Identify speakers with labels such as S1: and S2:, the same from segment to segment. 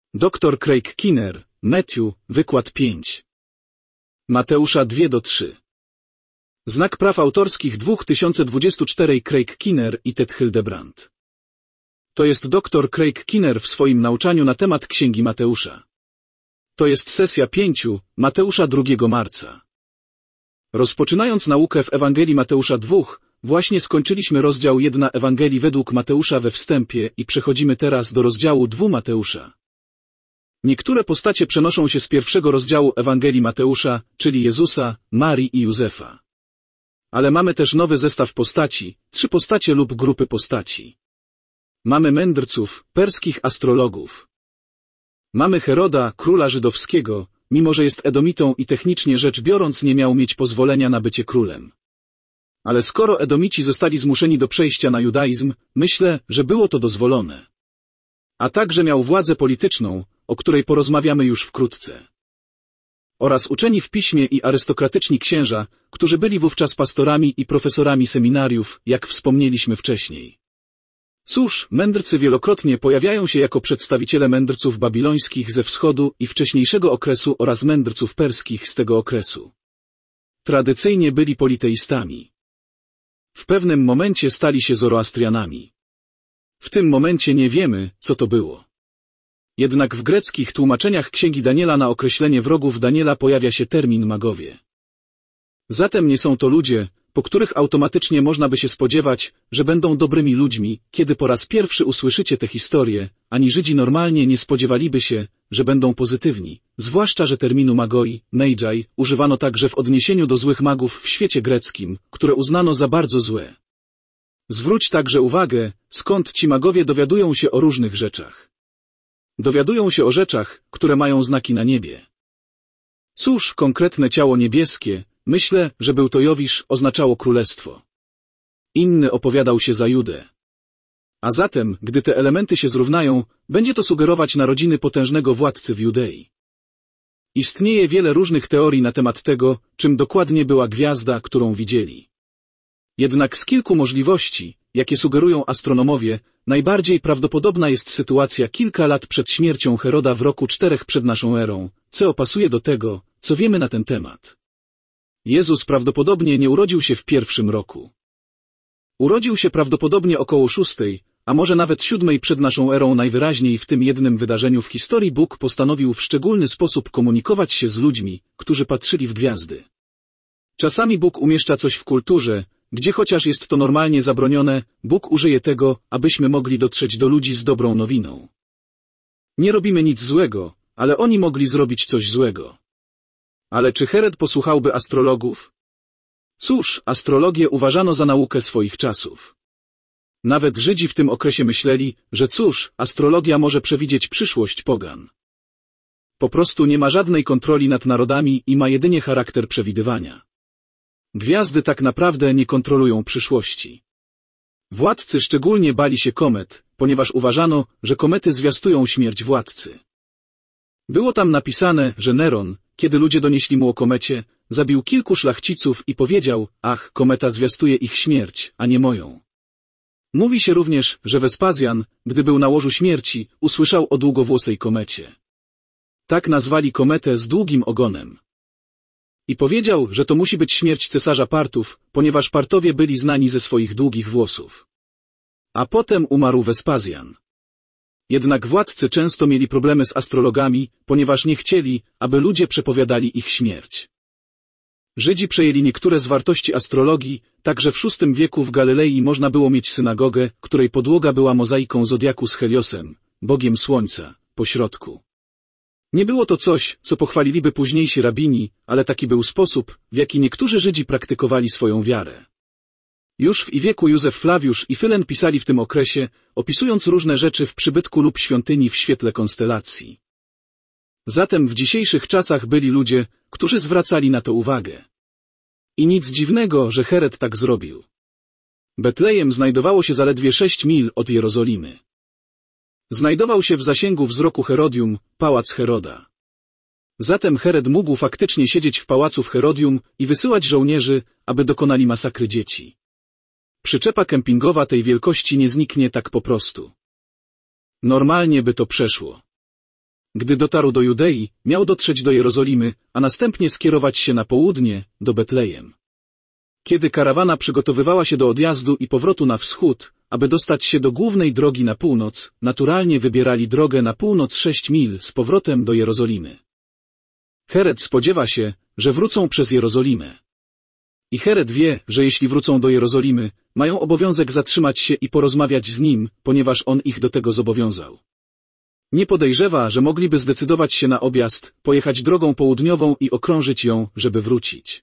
S1: Dr Craig Keener, Matthew, wykład 5. Mateusza 2-3. Znak praw autorskich 2024 Craig Keener i Ted Hildebrand. To jest dr Craig Keener w swoim nauczaniu na temat Księgi Mateusza. To jest sesja 5, Mateusza 2 marca. Rozpoczynając naukę w Ewangelii Mateusza 2, właśnie skończyliśmy rozdział 1 Ewangelii według Mateusza we wstępie i przechodzimy teraz do rozdziału 2 Mateusza. Niektóre postacie przenoszą się z pierwszego rozdziału Ewangelii Mateusza, czyli Jezusa, Marii i Józefa. Ale mamy też nowy zestaw postaci, 3 postacie lub grupy postaci. Mamy mędrców, perskich astrologów. Mamy Heroda, króla żydowskiego, mimo że jest Edomitą i technicznie rzecz biorąc nie miał mieć pozwolenia na bycie królem. Ale skoro Edomici zostali zmuszeni do przejścia na judaizm, myślę, że było to dozwolone. A także miał władzę polityczną, o której porozmawiamy już wkrótce. Oraz uczeni w piśmie i arystokratyczni księża, którzy byli wówczas pastorami i profesorami seminariów, jak wspomnieliśmy wcześniej. Cóż, mędrcy wielokrotnie pojawiają się jako przedstawiciele mędrców babilońskich ze wschodu i wcześniejszego okresu oraz mędrców perskich z tego okresu. Tradycyjnie byli politeistami. W pewnym momencie stali się zoroastrianami. W tym momencie nie wiemy, co to było. Jednak w greckich tłumaczeniach Księgi Daniela na określenie wrogów Daniela pojawia się termin magowie. Zatem nie są to ludzie, po których automatycznie można by się spodziewać, że będą dobrymi ludźmi, kiedy po raz pierwszy usłyszycie tę historię, ani Żydzi normalnie nie spodziewaliby się, że będą pozytywni, zwłaszcza że terminu magoi, magi, używano także w odniesieniu do złych magów w świecie greckim, które uznano za bardzo złe. Zwróć także uwagę, skąd ci magowie dowiadują się o różnych rzeczach. Dowiadują się o rzeczach, które mają znaki na niebie. Cóż, konkretne ciało niebieskie, myślę, że był to Jowisz, oznaczało królestwo. Inny opowiadał się za Judę. A zatem, gdy te elementy się zrównają, będzie to sugerować narodziny potężnego władcy w Judei. Istnieje wiele różnych teorii na temat tego, czym dokładnie była gwiazda, którą widzieli. Jednak z kilku możliwości, jakie sugerują astronomowie, najbardziej prawdopodobna jest sytuacja kilka lat przed śmiercią Heroda w roku 4 przed naszą erą, co pasuje do tego, co wiemy na ten temat. Jezus prawdopodobnie nie urodził się w pierwszym roku. Urodził się prawdopodobnie około 6, a może nawet 7 przed naszą erą. Najwyraźniej w tym jednym wydarzeniu w historii Bóg postanowił w szczególny sposób komunikować się z ludźmi, którzy patrzyli w gwiazdy. Czasami Bóg umieszcza coś w kulturze, gdzie chociaż jest to normalnie zabronione, Bóg użyje tego, abyśmy mogli dotrzeć do ludzi z dobrą nowiną. Nie robimy nic złego, ale oni mogli zrobić coś złego. Ale czy Herod posłuchałby astrologów? Cóż, astrologię uważano za naukę swoich czasów. Nawet Żydzi w tym okresie myśleli, że cóż, astrologia może przewidzieć przyszłość pogan. Po prostu nie ma żadnej kontroli nad narodami i ma jedynie charakter przewidywania. Gwiazdy tak naprawdę nie kontrolują przyszłości. Władcy szczególnie bali się komet, ponieważ uważano, że komety zwiastują śmierć władcy. Było tam napisane, że Neron, kiedy ludzie donieśli mu o komecie, zabił kilku szlachciców i powiedział: ach, kometa zwiastuje ich śmierć, a nie moją. Mówi się również, że Wespazjan, gdy był na łożu śmierci, usłyszał o długowłosej komecie. Tak nazwali kometę z długim ogonem. I powiedział, że to musi być śmierć cesarza Partów, ponieważ Partowie byli znani ze swoich długich włosów. A potem umarł Wespazjan. Jednak władcy często mieli problemy z astrologami, ponieważ nie chcieli, aby ludzie przepowiadali ich śmierć. Żydzi przejęli niektóre z wartości astrologii, także w VI wieku w Galilei można było mieć synagogę, której podłoga była mozaiką zodiaku z Heliosem, bogiem słońca, po środku. Nie było to coś, co pochwaliliby późniejsi rabini, ale taki był sposób, w jaki niektórzy Żydzi praktykowali swoją wiarę. Już w wieku Józef Flawiusz i Fylen pisali w tym okresie, opisując różne rzeczy w przybytku lub świątyni w świetle konstelacji. Zatem w dzisiejszych czasach byli ludzie, którzy zwracali na to uwagę. I nic dziwnego, że Herod tak zrobił. Betlejem znajdowało się zaledwie 6 mil od Jerozolimy. Znajdował się w zasięgu wzroku Herodium, pałac Heroda. Zatem Herod mógł faktycznie siedzieć w pałacu w Herodium i wysyłać żołnierzy, aby dokonali masakry dzieci. Przyczepa kempingowa tej wielkości nie zniknie tak po prostu. Normalnie by to przeszło. Gdy dotarł do Judei, miał dotrzeć do Jerozolimy, a następnie skierować się na południe, do Betlejem. Kiedy karawana przygotowywała się do odjazdu i powrotu na wschód, aby dostać się do głównej drogi na północ, naturalnie wybierali drogę na północ 6 mil z powrotem do Jerozolimy. Herod spodziewa się, że wrócą przez Jerozolimę. I Herod wie, że jeśli wrócą do Jerozolimy, mają obowiązek zatrzymać się i porozmawiać z nim, ponieważ on ich do tego zobowiązał. Nie podejrzewa, że mogliby zdecydować się na objazd, pojechać drogą południową i okrążyć ją, żeby wrócić.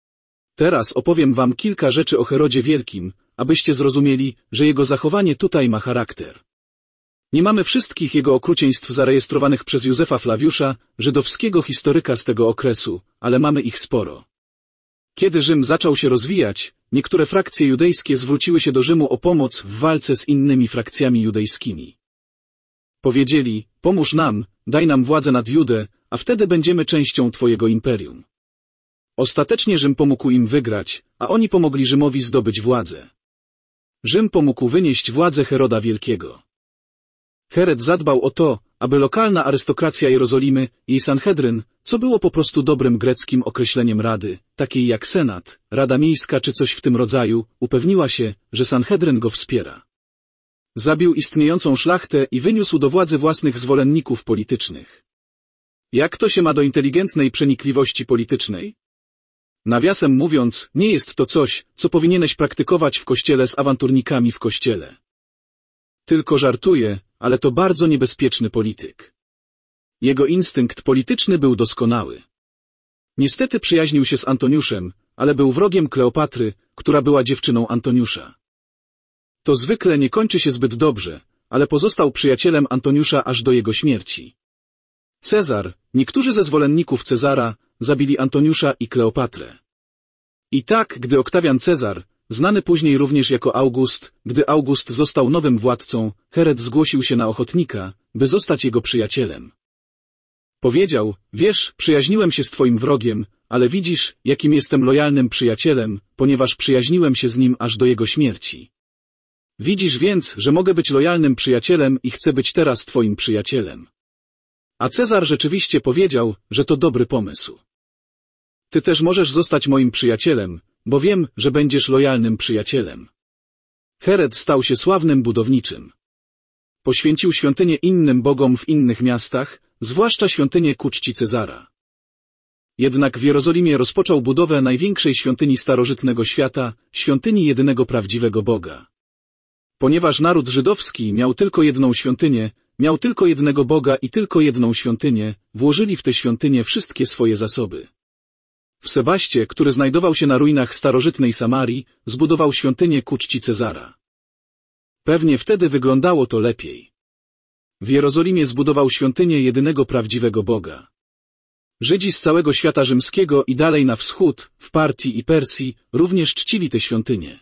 S1: Teraz opowiem wam kilka rzeczy o Herodzie Wielkim, abyście zrozumieli, że jego zachowanie tutaj ma charakter. Nie mamy wszystkich jego okrucieństw zarejestrowanych przez Józefa Flawiusza, żydowskiego historyka z tego okresu, ale mamy ich sporo. Kiedy Rzym zaczął się rozwijać, niektóre frakcje judejskie zwróciły się do Rzymu o pomoc w walce z innymi frakcjami judejskimi. Powiedzieli: pomóż nam, daj nam władzę nad Judę, a wtedy będziemy częścią twojego imperium. Ostatecznie Rzym pomógł im wygrać, a oni pomogli Rzymowi zdobyć władzę. Rzym pomógł wynieść władzę Heroda Wielkiego. Herod zadbał o to, aby lokalna arystokracja Jerozolimy, jej Sanhedryn, co było po prostu dobrym greckim określeniem rady, takiej jak senat, rada miejska czy coś w tym rodzaju, upewniła się, że Sanhedryn go wspiera. Zabił istniejącą szlachtę i wyniósł do władzy własnych zwolenników politycznych. Jak to się ma do inteligentnej przenikliwości politycznej? Nawiasem mówiąc, nie jest to coś, co powinieneś praktykować w kościele z awanturnikami w kościele. Tylko żartuję, ale to bardzo niebezpieczny polityk. Jego instynkt polityczny był doskonały. Niestety przyjaźnił się z Antoniuszem, ale był wrogiem Kleopatry, która była dziewczyną Antoniusza. To zwykle nie kończy się zbyt dobrze, ale pozostał przyjacielem Antoniusza aż do jego śmierci. Cezar, niektórzy ze zwolenników Cezara, zabili Antoniusza i Kleopatrę. I tak, gdy Oktawian Cezar, znany później również jako August, gdy August został nowym władcą, Herod zgłosił się na ochotnika, by zostać jego przyjacielem. Powiedział: wiesz, przyjaźniłem się z twoim wrogiem, ale widzisz, jakim jestem lojalnym przyjacielem, ponieważ przyjaźniłem się z nim aż do jego śmierci. Widzisz więc, że mogę być lojalnym przyjacielem i chcę być teraz twoim przyjacielem. A Cezar rzeczywiście powiedział, że to dobry pomysł. Ty też możesz zostać moim przyjacielem, bo wiem, że będziesz lojalnym przyjacielem. Herod stał się sławnym budowniczym. Poświęcił świątynie innym bogom w innych miastach, zwłaszcza świątynię ku czci Cezara. Jednak w Jerozolimie rozpoczął budowę największej świątyni starożytnego świata, świątyni jedynego prawdziwego Boga. Ponieważ naród żydowski miał tylko jedną świątynię, miał tylko jednego Boga i tylko jedną świątynię, włożyli w tę świątynię wszystkie swoje zasoby. W Sebaście, który znajdował się na ruinach starożytnej Samarii, zbudował świątynię ku czci Cezara. Pewnie wtedy wyglądało to lepiej. W Jerozolimie zbudował świątynię jedynego prawdziwego Boga. Żydzi z całego świata rzymskiego i dalej na wschód, w Partii i Persji, również czcili tę świątynię.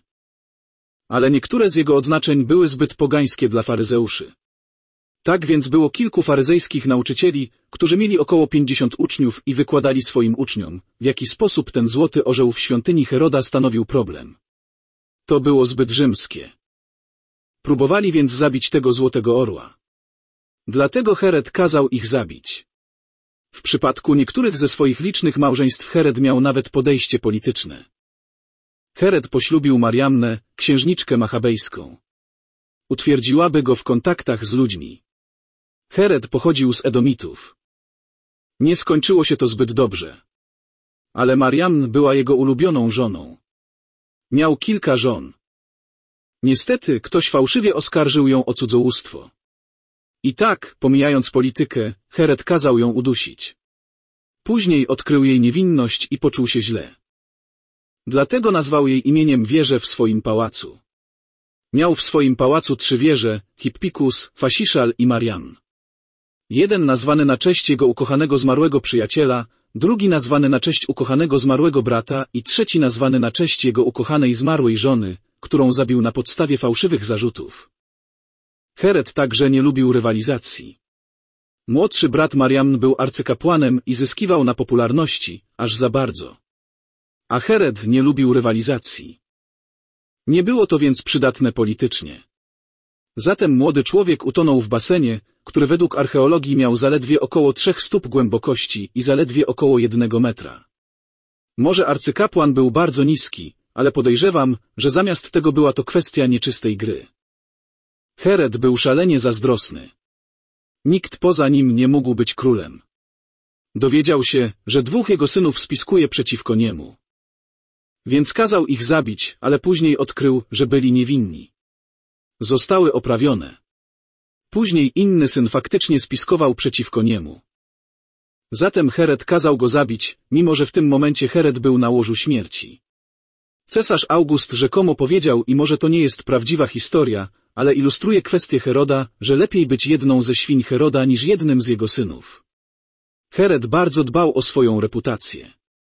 S1: Ale niektóre z jego odznaczeń były zbyt pogańskie dla faryzeuszy. Tak więc było kilku faryzejskich nauczycieli, którzy mieli około 50 uczniów i wykładali swoim uczniom, w jaki sposób ten złoty orzeł w świątyni Heroda stanowił problem. To było zbyt rzymskie. Próbowali więc zabić tego złotego orła. Dlatego Herod kazał ich zabić. W przypadku niektórych ze swoich licznych małżeństw Herod miał nawet podejście polityczne. Herod poślubił Mariannę, księżniczkę machabejską. Utwierdziłaby go w kontaktach z ludźmi. Herod pochodził z Edomitów. Nie skończyło się to zbyt dobrze. Ale Mariann była jego ulubioną żoną. Miał kilka żon. Niestety, ktoś fałszywie oskarżył ją o cudzołóstwo. I tak, pomijając politykę, Herod kazał ją udusić. Później odkrył jej niewinność i poczuł się źle. Dlatego nazwał jej imieniem wieżę w swoim pałacu. Miał w swoim pałacu 3 wieże, Hippikus, Fasiszal i Mariann. Jeden nazwany na cześć jego ukochanego zmarłego przyjaciela, drugi nazwany na cześć ukochanego zmarłego brata i trzeci nazwany na cześć jego ukochanej zmarłej żony, którą zabił na podstawie fałszywych zarzutów. Herod także nie lubił rywalizacji. Młodszy brat Mariann był arcykapłanem i zyskiwał na popularności, aż za bardzo. A Herod nie lubił rywalizacji. Nie było to więc przydatne politycznie. Zatem młody człowiek utonął w basenie, który według archeologii miał zaledwie około 3 stóp głębokości i zaledwie około 1 metra. Może arcykapłan był bardzo niski, ale podejrzewam, że zamiast tego była to kwestia nieczystej gry. Herod był szalenie zazdrosny. Nikt poza nim nie mógł być królem. Dowiedział się, że 2 jego synów spiskuje przeciwko niemu. Więc kazał ich zabić, ale później odkrył, że byli niewinni. Zostały oprawione. Później inny syn faktycznie spiskował przeciwko niemu. Zatem Herod kazał go zabić, mimo że w tym momencie Herod był na łożu śmierci. Cesarz August rzekomo powiedział, i może to nie jest prawdziwa historia, ale ilustruje kwestię Heroda, że lepiej być jedną ze świń Heroda niż jednym z jego synów. Herod bardzo dbał o swoją reputację.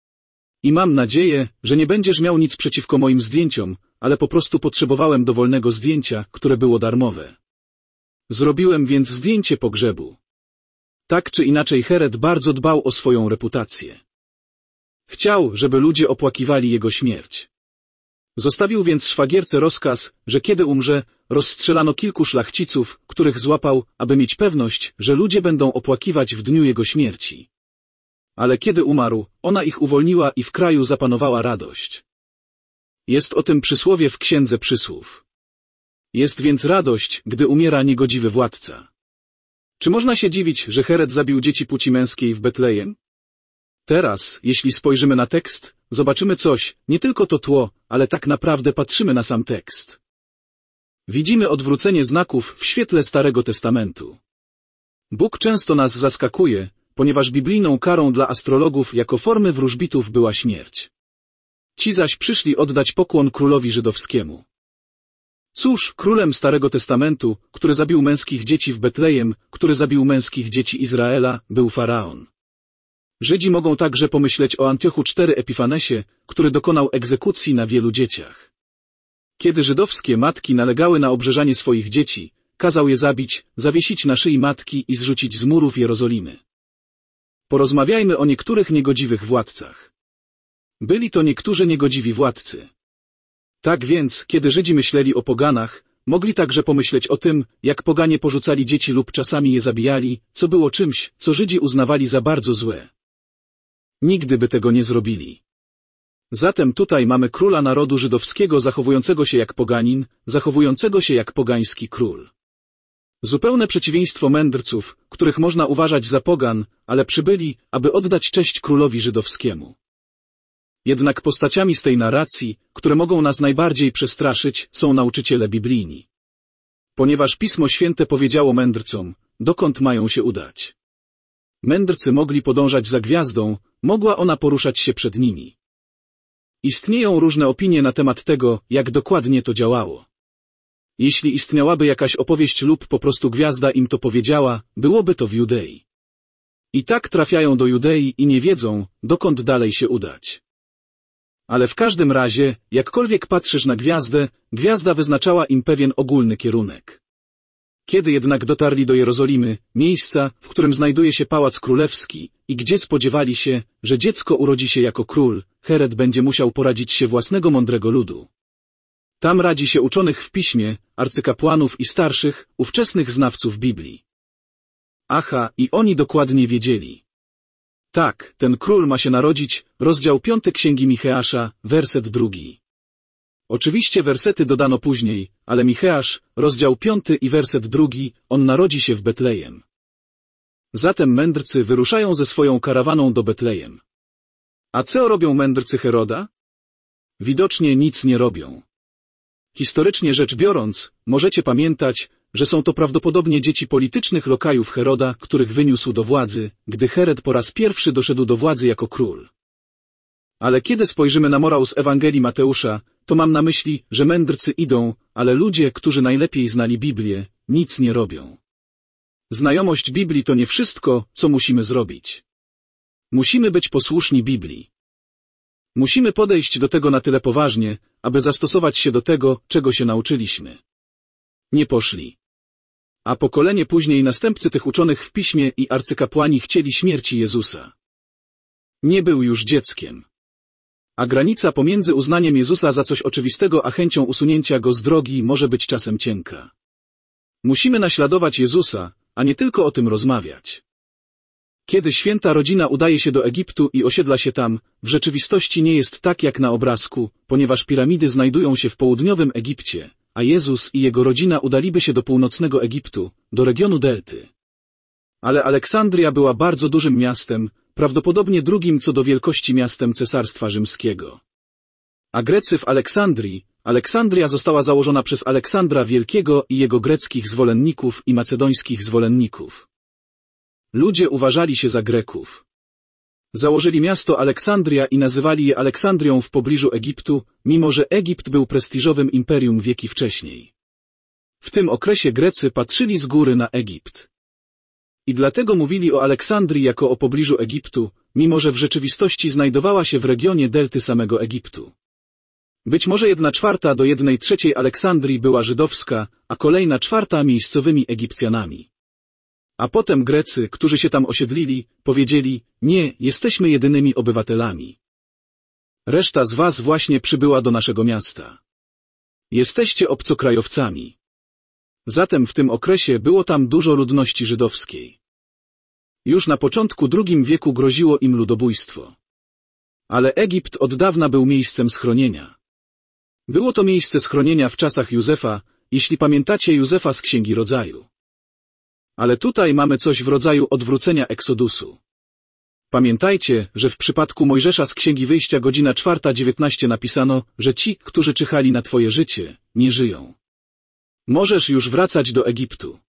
S1: I mam nadzieję, że nie będziesz miał nic przeciwko moim zdjęciom, ale po prostu potrzebowałem dowolnego zdjęcia, które było darmowe. Zrobiłem więc zdjęcie pogrzebu. Tak czy inaczej Herod bardzo dbał o swoją reputację. Chciał, żeby ludzie opłakiwali jego śmierć. Zostawił więc szwagierce rozkaz, że kiedy umrze, rozstrzelano kilku szlachciców, których złapał, aby mieć pewność, że ludzie będą opłakiwać w dniu jego śmierci. Ale kiedy umarł, ona ich uwolniła i w kraju zapanowała radość. Jest o tym przysłowie w Księdze Przysłów. Jest więc radość, gdy umiera niegodziwy władca. Czy można się dziwić, że Herod zabił dzieci płci męskiej w Betlejem? Teraz, jeśli spojrzymy na tekst, zobaczymy coś, nie tylko to tło, ale tak naprawdę patrzymy na sam tekst. Widzimy odwrócenie znaków w świetle Starego Testamentu. Bóg często nas zaskakuje, ponieważ biblijną karą dla astrologów jako formy wróżbitów była śmierć. Ci zaś przyszli oddać pokłon królowi żydowskiemu. Cóż, królem Starego Testamentu, który zabił męskich dzieci w Betlejem, który zabił męskich dzieci Izraela, był Faraon. Żydzi mogą także pomyśleć o Antiochu IV Epifanesie, który dokonał egzekucji na wielu dzieciach. Kiedy żydowskie matki nalegały na obrzezanie swoich dzieci, kazał je zabić, zawiesić na szyi matki i zrzucić z murów Jerozolimy. Porozmawiajmy o niektórych niegodziwych władcach. Byli to niektórzy niegodziwi władcy. Tak więc, kiedy Żydzi myśleli o poganach, mogli także pomyśleć o tym, jak poganie porzucali dzieci lub czasami je zabijali, co było czymś, co Żydzi uznawali za bardzo złe. Nigdy by tego nie zrobili. Zatem tutaj mamy króla narodu żydowskiego zachowującego się jak poganin, zachowującego się jak pogański król. Zupełne przeciwieństwo mędrców, których można uważać za pogan, ale przybyli, aby oddać cześć królowi żydowskiemu. Jednak postaciami z tej narracji, które mogą nas najbardziej przestraszyć, są nauczyciele biblijni. Ponieważ Pismo Święte powiedziało mędrcom, dokąd mają się udać. Mędrcy mogli podążać za gwiazdą, mogła ona poruszać się przed nimi. Istnieją różne opinie na temat tego, jak dokładnie to działało. Jeśli istniałaby jakaś opowieść lub po prostu gwiazda im to powiedziała, byłoby to w Judei. I tak trafiają do Judei i nie wiedzą, dokąd dalej się udać. Ale w każdym razie, jakkolwiek patrzysz na gwiazdę, gwiazda wyznaczała im pewien ogólny kierunek. Kiedy jednak dotarli do Jerozolimy, miejsca, w którym znajduje się pałac królewski i gdzie spodziewali się, że dziecko urodzi się jako król, Herod będzie musiał poradzić się własnego mądrego ludu. Tam radzi się uczonych w piśmie, arcykapłanów i starszych, ówczesnych znawców Biblii. Aha, i oni dokładnie wiedzieli. Tak, ten król ma się narodzić, rozdział 5 Księgi Micheasza, werset 2. Oczywiście wersety dodano później, ale Micheasz, rozdział 5 i werset 2, on narodzi się w Betlejem. Zatem mędrcy wyruszają ze swoją karawaną do Betlejem. A co robią mędrcy Heroda? Widocznie nic nie robią. Historycznie rzecz biorąc, możecie pamiętać, że są to prawdopodobnie dzieci politycznych lokajów Heroda, których wyniósł do władzy, gdy Herod po raz pierwszy doszedł do władzy jako król. Ale kiedy spojrzymy na morał z Ewangelii Mateusza, to mam na myśli, że mędrcy idą, ale ludzie, którzy najlepiej znali Biblię, nic nie robią. Znajomość Biblii to nie wszystko, co musimy zrobić. Musimy być posłuszni Biblii. Musimy podejść do tego na tyle poważnie, aby zastosować się do tego, czego się nauczyliśmy. Nie poszli. A pokolenie później następcy tych uczonych w piśmie i arcykapłani chcieli śmierci Jezusa. Nie był już dzieckiem. A granica pomiędzy uznaniem Jezusa za coś oczywistego a chęcią usunięcia go z drogi może być czasem cienka. Musimy naśladować Jezusa, a nie tylko o tym rozmawiać. Kiedy święta rodzina udaje się do Egiptu i osiedla się tam, w rzeczywistości nie jest tak jak na obrazku, ponieważ piramidy znajdują się w południowym Egipcie, a Jezus i jego rodzina udaliby się do północnego Egiptu, do regionu Delty. Ale Aleksandria była bardzo dużym miastem, prawdopodobnie drugim co do wielkości miastem Cesarstwa Rzymskiego. A Grecy w Aleksandrii, Aleksandria została założona przez Aleksandra Wielkiego i jego greckich zwolenników i macedońskich zwolenników. Ludzie uważali się za Greków. Założyli miasto Aleksandria i nazywali je Aleksandrią w pobliżu Egiptu, mimo że Egipt był prestiżowym imperium wieki wcześniej. W tym okresie Grecy patrzyli z góry na Egipt. I dlatego mówili o Aleksandrii jako o pobliżu Egiptu, mimo że w rzeczywistości znajdowała się w regionie delty samego Egiptu. Być może 1/4 do 1/3 Aleksandrii była żydowska, a kolejna 1/4 miejscowymi Egipcjanami. A potem Grecy, którzy się tam osiedlili, powiedzieli: nie, jesteśmy jedynymi obywatelami. Reszta z was właśnie przybyła do naszego miasta. Jesteście obcokrajowcami. Zatem w tym okresie było tam dużo ludności żydowskiej. Już na początku II wieku groziło im ludobójstwo. Ale Egipt od dawna był miejscem schronienia. Było to miejsce schronienia w czasach Józefa, jeśli pamiętacie Józefa z Księgi Rodzaju. Ale tutaj mamy coś w rodzaju odwrócenia Eksodusu. Pamiętajcie, że w przypadku Mojżesza z Księgi Wyjścia godzina 4:19 napisano, że ci, którzy czyhali na twoje życie, nie żyją. Możesz już wracać do Egiptu.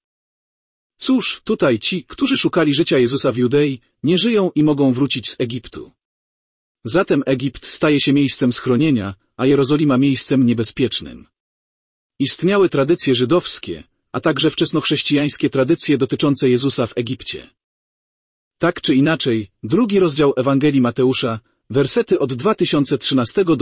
S1: Cóż, tutaj ci, którzy szukali życia Jezusa w Judei, nie żyją i mogą wrócić z Egiptu. Zatem Egipt staje się miejscem schronienia, a Jerozolima miejscem niebezpiecznym. Istniały tradycje żydowskie, a także wczesnochrześcijańskie tradycje dotyczące Jezusa w Egipcie. Tak czy inaczej, 2 rozdział Ewangelii Mateusza, wersety od 2013 do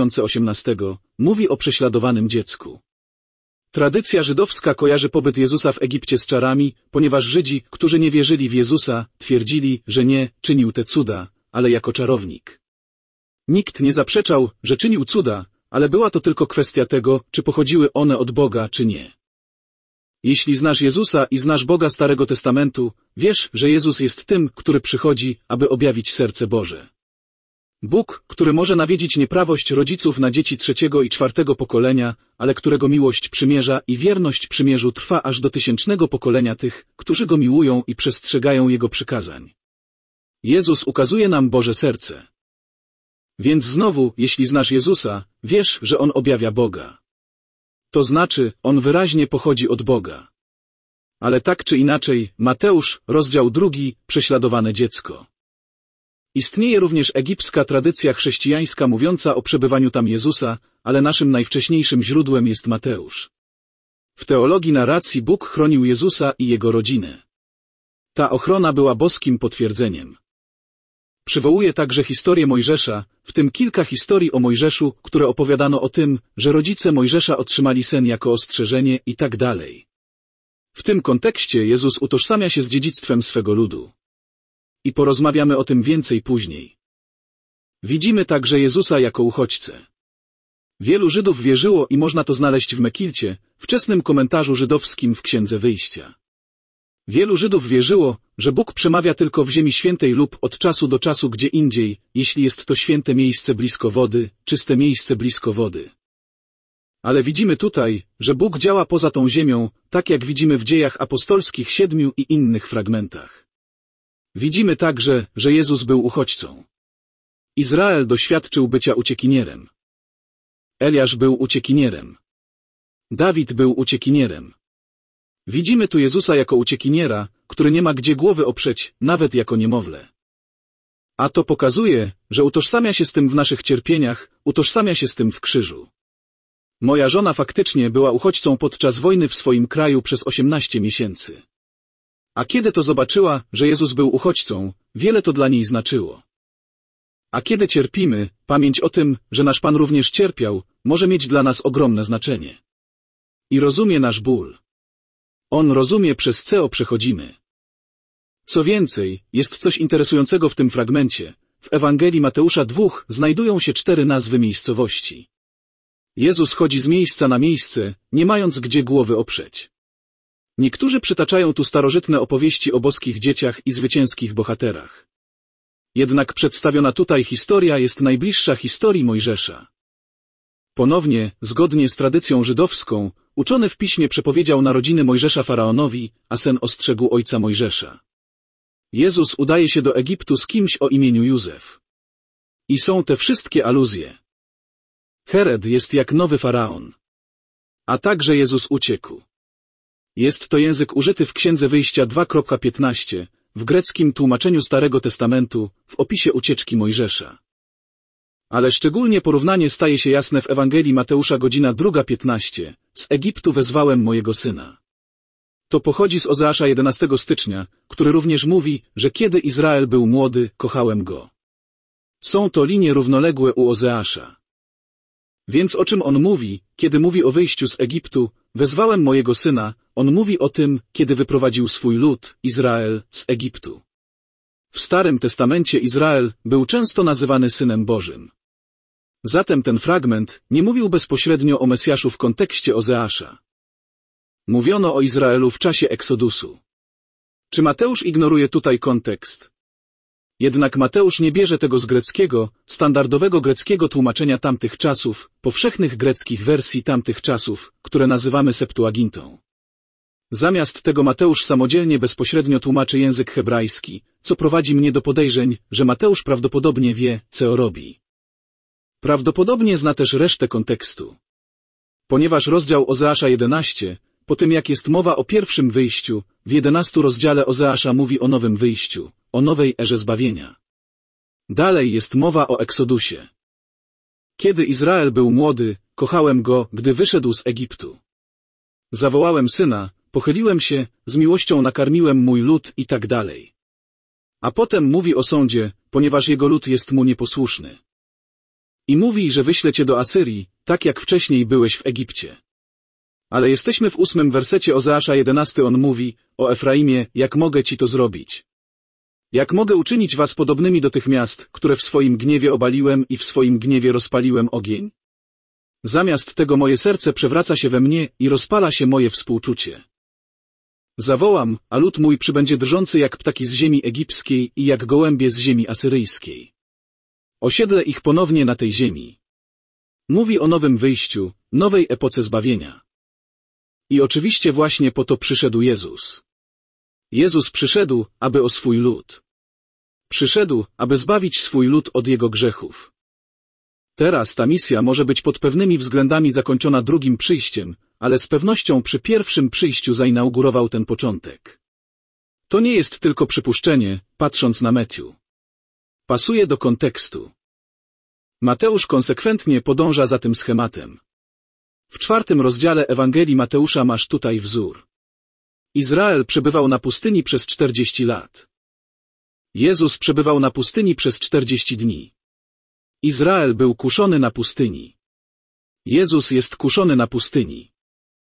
S1: 2018, mówi o prześladowanym dziecku. Tradycja żydowska kojarzy pobyt Jezusa w Egipcie z czarami, ponieważ Żydzi, którzy nie wierzyli w Jezusa, twierdzili, że nie czynił te cuda, ale jako czarownik. Nikt nie zaprzeczał, że czynił cuda, ale była to tylko kwestia tego, czy pochodziły one od Boga, czy nie. Jeśli znasz Jezusa i znasz Boga Starego Testamentu, wiesz, że Jezus jest tym, który przychodzi, aby objawić serce Boże. Bóg, który może nawiedzić nieprawość rodziców na dzieci 3. i 4. pokolenia, ale którego miłość przymierza i wierność przymierzu trwa aż do 1000 pokolenia tych, którzy Go miłują i przestrzegają Jego przykazań. Jezus ukazuje nam Boże serce. Więc znowu, jeśli znasz Jezusa, wiesz, że On objawia Boga. To znaczy, On wyraźnie pochodzi od Boga. Ale tak czy inaczej, Mateusz, rozdział 2, prześladowane dziecko. Istnieje również egipska tradycja chrześcijańska mówiąca o przebywaniu tam Jezusa, ale naszym najwcześniejszym źródłem jest Mateusz. W teologii narracji Bóg chronił Jezusa i Jego rodzinę. Ta ochrona była boskim potwierdzeniem. Przywołuje także historię Mojżesza, w tym kilka historii o Mojżeszu, które opowiadano o tym, że rodzice Mojżesza otrzymali sen jako ostrzeżenie i tak dalej. W tym kontekście Jezus utożsamia się z dziedzictwem swego ludu. I porozmawiamy o tym więcej później. Widzimy także Jezusa jako uchodźcę. Wielu Żydów wierzyło i można to znaleźć w Mekilcie, wczesnym komentarzu żydowskim w Księdze Wyjścia. Wielu Żydów wierzyło, że Bóg przemawia tylko w Ziemi Świętej lub od czasu do czasu gdzie indziej, jeśli jest to święte miejsce blisko wody, czyste miejsce blisko wody. Ale widzimy tutaj, że Bóg działa poza tą ziemią, tak jak widzimy w Dziejach Apostolskich 7 i innych fragmentach. Widzimy także, że Jezus był uchodźcą. Izrael doświadczył bycia uciekinierem. Eliasz był uciekinierem. Dawid był uciekinierem. Widzimy tu Jezusa jako uciekiniera, który nie ma gdzie głowy oprzeć, nawet jako niemowlę. A to pokazuje, że utożsamia się z tym w naszych cierpieniach, utożsamia się z tym w krzyżu. Moja żona faktycznie była uchodźcą podczas wojny w swoim kraju przez 18 miesięcy. A kiedy to zobaczyła, że Jezus był uchodźcą, wiele to dla niej znaczyło. A kiedy cierpimy, pamięć o tym, że nasz Pan również cierpiał, może mieć dla nas ogromne znaczenie. I rozumie nasz ból. On rozumie, przez co przechodzimy. Co więcej, jest coś interesującego w tym fragmencie. W Ewangelii Mateusza 2 znajdują się 4 nazwy miejscowości. Jezus chodzi z miejsca na miejsce, nie mając gdzie głowy oprzeć. Niektórzy przytaczają tu starożytne opowieści o boskich dzieciach i zwycięskich bohaterach. Jednak przedstawiona tutaj historia jest najbliższa historii Mojżesza. Ponownie, zgodnie z tradycją żydowską, uczony w piśmie przepowiedział narodziny Mojżesza faraonowi, a sen ostrzegł ojca Mojżesza. Jezus udaje się do Egiptu z kimś o imieniu Józef. I są te wszystkie aluzje. Herod jest jak nowy faraon. A także Jezus uciekł. Jest to język użyty w Księdze Wyjścia 2:15, w greckim tłumaczeniu Starego Testamentu, w opisie ucieczki Mojżesza. Ale szczególnie porównanie staje się jasne w Ewangelii Mateusza godzina 2:15. Z Egiptu wezwałem mojego syna. To pochodzi z Ozeasza 11 stycznia, który również mówi, że kiedy Izrael był młody, kochałem go. Są to linie równoległe u Ozeasza. Więc o czym on mówi, kiedy mówi o wyjściu z Egiptu, wezwałem mojego syna, on mówi o tym, kiedy wyprowadził swój lud, Izrael, z Egiptu. W Starym Testamencie Izrael był często nazywany Synem Bożym. Zatem ten fragment nie mówił bezpośrednio o Mesjaszu w kontekście Ozeasza. Mówiono o Izraelu w czasie Eksodusu. Czy Mateusz ignoruje tutaj kontekst? Jednak Mateusz nie bierze tego z greckiego, standardowego greckiego tłumaczenia tamtych czasów, powszechnych greckich wersji tamtych czasów, które nazywamy Septuagintą. Zamiast tego Mateusz samodzielnie bezpośrednio tłumaczy język hebrajski, co prowadzi mnie do podejrzeń, że Mateusz prawdopodobnie wie, co robi. Prawdopodobnie zna też resztę kontekstu. Ponieważ rozdział Ozeasza 11, po tym jak jest mowa o pierwszym wyjściu, w 11 rozdziale Ozeasza mówi o nowym wyjściu, o nowej erze zbawienia. Dalej jest mowa o Eksodusie. Kiedy Izrael był młody, kochałem go, gdy wyszedł z Egiptu. Zawołałem syna, pochyliłem się, z miłością nakarmiłem mój lud i tak dalej. A potem mówi o sądzie, ponieważ jego lud jest mu nieposłuszny. I mówi, że wyślę cię do Asyrii, tak jak wcześniej byłeś w Egipcie. Ale jesteśmy w 8 wersecie Ozeasza 11, on mówi, o Efraimie, jak mogę ci to zrobić? Jak mogę uczynić was podobnymi do tych miast, które w swoim gniewie obaliłem i w swoim gniewie rozpaliłem ogień? Zamiast tego moje serce przewraca się we mnie i rozpala się moje współczucie. Zawołam, a lud mój przybędzie drżący jak ptaki z ziemi egipskiej i jak gołębie z ziemi asyryjskiej. Osiedlę ich ponownie na tej ziemi. Mówi o nowym wyjściu, nowej epoce zbawienia. I oczywiście właśnie po to przyszedł Jezus. Jezus przyszedł, aby o swój lud. Przyszedł, aby zbawić swój lud od jego grzechów. Teraz ta misja może być pod pewnymi względami zakończona drugim przyjściem, ale z pewnością przy pierwszym przyjściu zainaugurował ten początek. To nie jest tylko przypuszczenie, patrząc na Matthew. Pasuje do kontekstu. Mateusz konsekwentnie podąża za tym schematem. W 4 rozdziale Ewangelii Mateusza masz tutaj wzór. Izrael przebywał na pustyni przez 40 lat. Jezus przebywał na pustyni przez 40 dni. Izrael był kuszony na pustyni. Jezus jest kuszony na pustyni.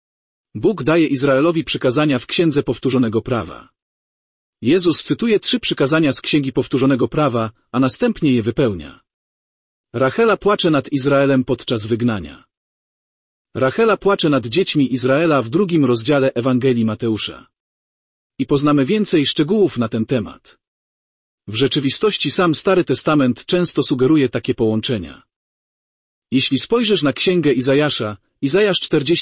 S1: Bóg daje Izraelowi przykazania w Księdze Powtórzonego Prawa. Jezus cytuje 3 przykazania z Księgi Powtórzonego Prawa, a następnie je wypełnia. Rachela płacze nad Izraelem podczas wygnania. Rachela płacze nad dziećmi Izraela w 2 rozdziale Ewangelii Mateusza. I poznamy więcej szczegółów na ten temat. W rzeczywistości sam Stary Testament często sugeruje takie połączenia. Jeśli spojrzysz na Księgę Izajasza, Izajasz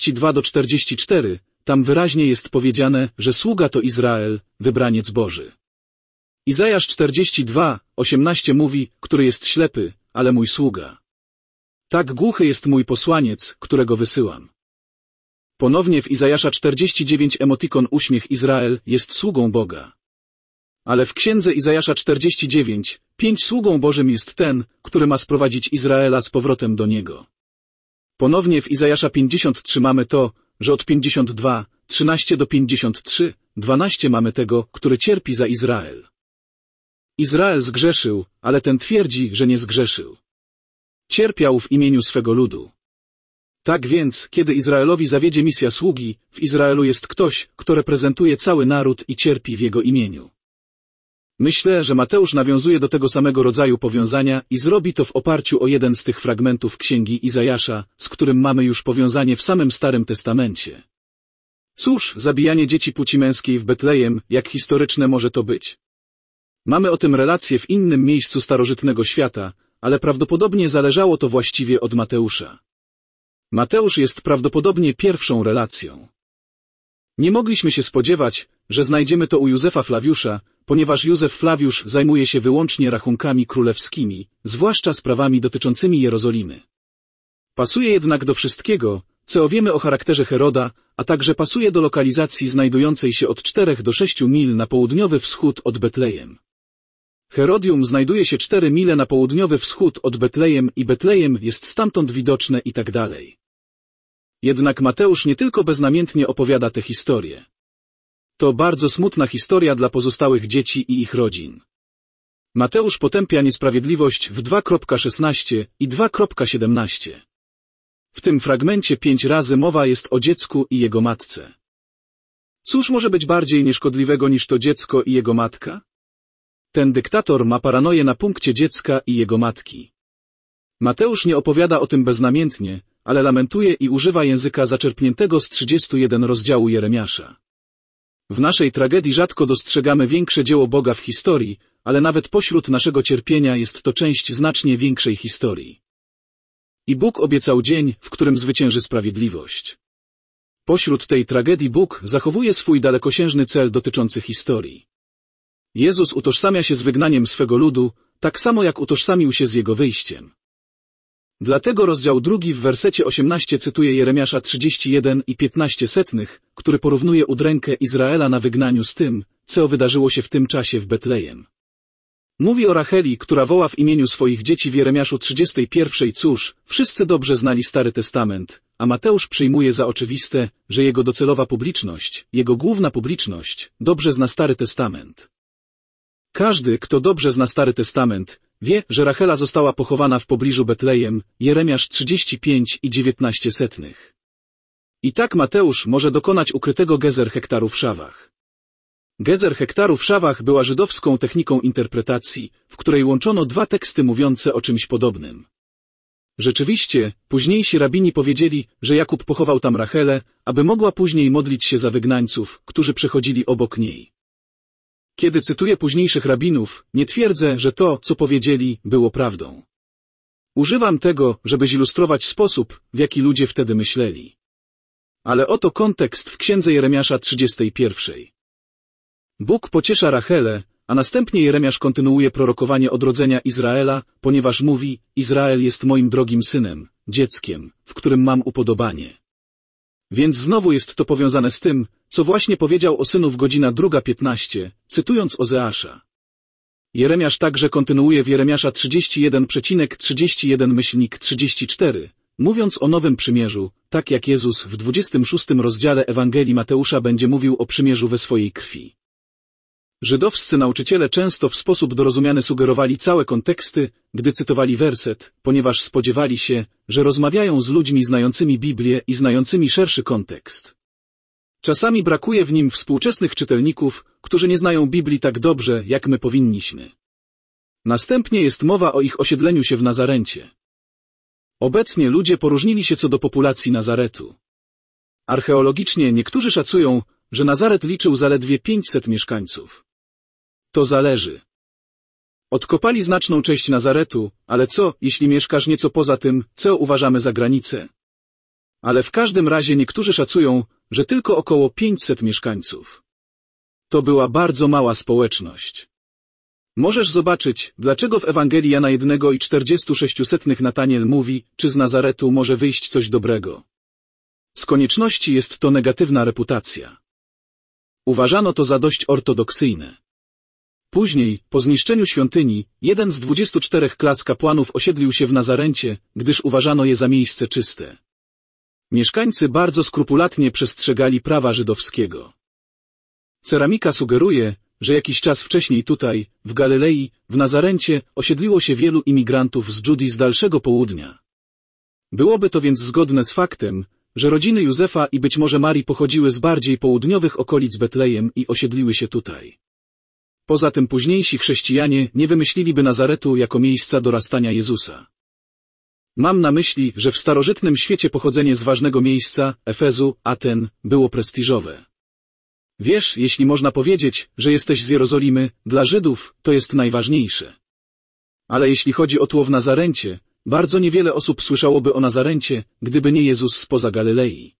S1: 42-44, tam wyraźnie jest powiedziane, że sługa to Izrael, wybraniec Boży. Izajasz 42:18 mówi, który jest ślepy, ale mój sługa. Tak głuchy jest mój posłaniec, którego wysyłam. Ponownie w Izajasza 49 emotikon uśmiech Izrael jest sługą Boga. Ale w Księdze Izajasza 49:5 sługą Bożym jest ten, który ma sprowadzić Izraela z powrotem do Niego. Ponownie w Izajasza 53 mamy to, że od 52:13 do 53:12 mamy tego, który cierpi za Izrael. Izrael zgrzeszył, ale ten twierdzi, że nie zgrzeszył. Cierpiał w imieniu swego ludu. Tak więc, kiedy Izraelowi zawiedzie misja sługi, w Izraelu jest ktoś, kto reprezentuje cały naród i cierpi w jego imieniu. Myślę, że Mateusz nawiązuje do tego samego rodzaju powiązania i zrobi to w oparciu o jeden z tych fragmentów Księgi Izajasza, z którym mamy już powiązanie w samym Starym Testamencie. Cóż, zabijanie dzieci płci męskiej w Betlejem, jak historyczne może to być? Mamy o tym relację w innym miejscu starożytnego świata, ale prawdopodobnie zależało to właściwie od Mateusza. Mateusz jest prawdopodobnie pierwszą relacją. Nie mogliśmy się spodziewać, że znajdziemy to u Józefa Flawiusza, ponieważ Józef Flawiusz zajmuje się wyłącznie rachunkami królewskimi, zwłaszcza sprawami dotyczącymi Jerozolimy. Pasuje jednak do wszystkiego, co wiemy o charakterze Heroda, a także pasuje do lokalizacji znajdującej się od 4 do 6 mil na południowy wschód od Betlejem. Herodium znajduje się 4 mile na południowy wschód od Betlejem i Betlejem jest stamtąd widoczne i tak dalej. Jednak Mateusz nie tylko beznamiętnie opowiada tę historię. To bardzo smutna historia dla pozostałych dzieci i ich rodzin. Mateusz potępia niesprawiedliwość w 2.16 i 2.17. W tym fragmencie 5 razy mowa jest o dziecku i jego matce. Cóż może być bardziej nieszkodliwego niż to dziecko i jego matka? Ten dyktator ma paranoję na punkcie dziecka i jego matki. Mateusz nie opowiada o tym beznamiętnie, ale lamentuje i używa języka zaczerpniętego z 31 rozdziału Jeremiasza. W naszej tragedii rzadko dostrzegamy większe dzieło Boga w historii, ale nawet pośród naszego cierpienia jest to część znacznie większej historii. I Bóg obiecał dzień, w którym zwycięży sprawiedliwość. Pośród tej tragedii Bóg zachowuje swój dalekosiężny cel dotyczący historii. Jezus utożsamia się z wygnaniem swego ludu, tak samo jak utożsamił się z jego wyjściem. Dlatego rozdział 2 w wersecie 18 cytuje Jeremiasza 31 i 15 setnych, który porównuje udrękę Izraela na wygnaniu z tym, co wydarzyło się w tym czasie w Betlejem. Mówi o Racheli, która woła w imieniu swoich dzieci w Jeremiaszu 31. Cóż, wszyscy dobrze znali Stary Testament, a Mateusz przyjmuje za oczywiste, że jego docelowa publiczność, jego główna publiczność, dobrze zna Stary Testament. Każdy, kto dobrze zna Stary Testament, wie, że Rachela została pochowana w pobliżu Betlejem, Jeremiasz 35 i 19 setnych. I tak Mateusz może dokonać ukrytego gezer hektaru w Szawach. Gezer hektaru w Szawach była żydowską techniką interpretacji, w której łączono 2 teksty mówiące o czymś podobnym. Rzeczywiście, późniejsi rabini powiedzieli, że Jakub pochował tam Rachelę, aby mogła później modlić się za wygnańców, którzy przechodzili obok niej. Kiedy cytuję późniejszych rabinów, nie twierdzę, że to, co powiedzieli, było prawdą. Używam tego, żeby zilustrować sposób, w jaki ludzie wtedy myśleli. Ale oto kontekst w księdze Jeremiasza 31. Bóg pociesza Rachelę, a następnie Jeremiasz kontynuuje prorokowanie odrodzenia Izraela, ponieważ mówi: Izrael jest moim drogim synem, dzieckiem, w którym mam upodobanie. Więc znowu jest to powiązane z tym, co właśnie powiedział o synu w godzina 2:15, cytując Ozeasza. Jeremiasz także kontynuuje w Jeremiasza 31,31-34, mówiąc o nowym przymierzu, tak jak Jezus w 26 rozdziale Ewangelii Mateusza będzie mówił o przymierzu we swojej krwi. Żydowscy nauczyciele często w sposób dorozumiany sugerowali całe konteksty, gdy cytowali werset, ponieważ spodziewali się, że rozmawiają z ludźmi znającymi Biblię i znającymi szerszy kontekst. Czasami brakuje w nim współczesnych czytelników, którzy nie znają Biblii tak dobrze, jak my powinniśmy. Następnie jest mowa o ich osiedleniu się w Nazarencie. Obecnie ludzie poróżnili się co do populacji Nazaretu. Archeologicznie niektórzy szacują, że Nazaret liczył zaledwie 500 mieszkańców. To zależy. Odkopali znaczną część Nazaretu, ale co, jeśli mieszkasz nieco poza tym, co uważamy za granicę? Ale w każdym razie niektórzy szacują, że tylko około 500 mieszkańców. To była bardzo mała społeczność. Możesz zobaczyć, dlaczego w Ewangelii Jana 1,46 Nataniel mówi, czy z Nazaretu może wyjść coś dobrego. Z konieczności jest to negatywna reputacja. Uważano to za dość ortodoksyjne. Później, po zniszczeniu świątyni, jeden z 24 klas kapłanów osiedlił się w Nazarencie, gdyż uważano je za miejsce czyste. Mieszkańcy bardzo skrupulatnie przestrzegali prawa żydowskiego. Ceramika sugeruje, że jakiś czas wcześniej tutaj, w Galilei, w Nazarencie, osiedliło się wielu imigrantów z Judii z dalszego południa. Byłoby to więc zgodne z faktem, że rodziny Józefa i być może Marii pochodziły z bardziej południowych okolic Betlejem i osiedliły się tutaj. Poza tym późniejsi chrześcijanie nie wymyśliliby Nazaretu jako miejsca dorastania Jezusa. Mam na myśli, że w starożytnym świecie pochodzenie z ważnego miejsca, Efezu, Aten, było prestiżowe. Wiesz, jeśli można powiedzieć, że jesteś z Jerozolimy, dla Żydów to jest najważniejsze. Ale jeśli chodzi o tło w Nazarencie, bardzo niewiele osób słyszałoby o Nazarencie, gdyby nie Jezus spoza Galilei.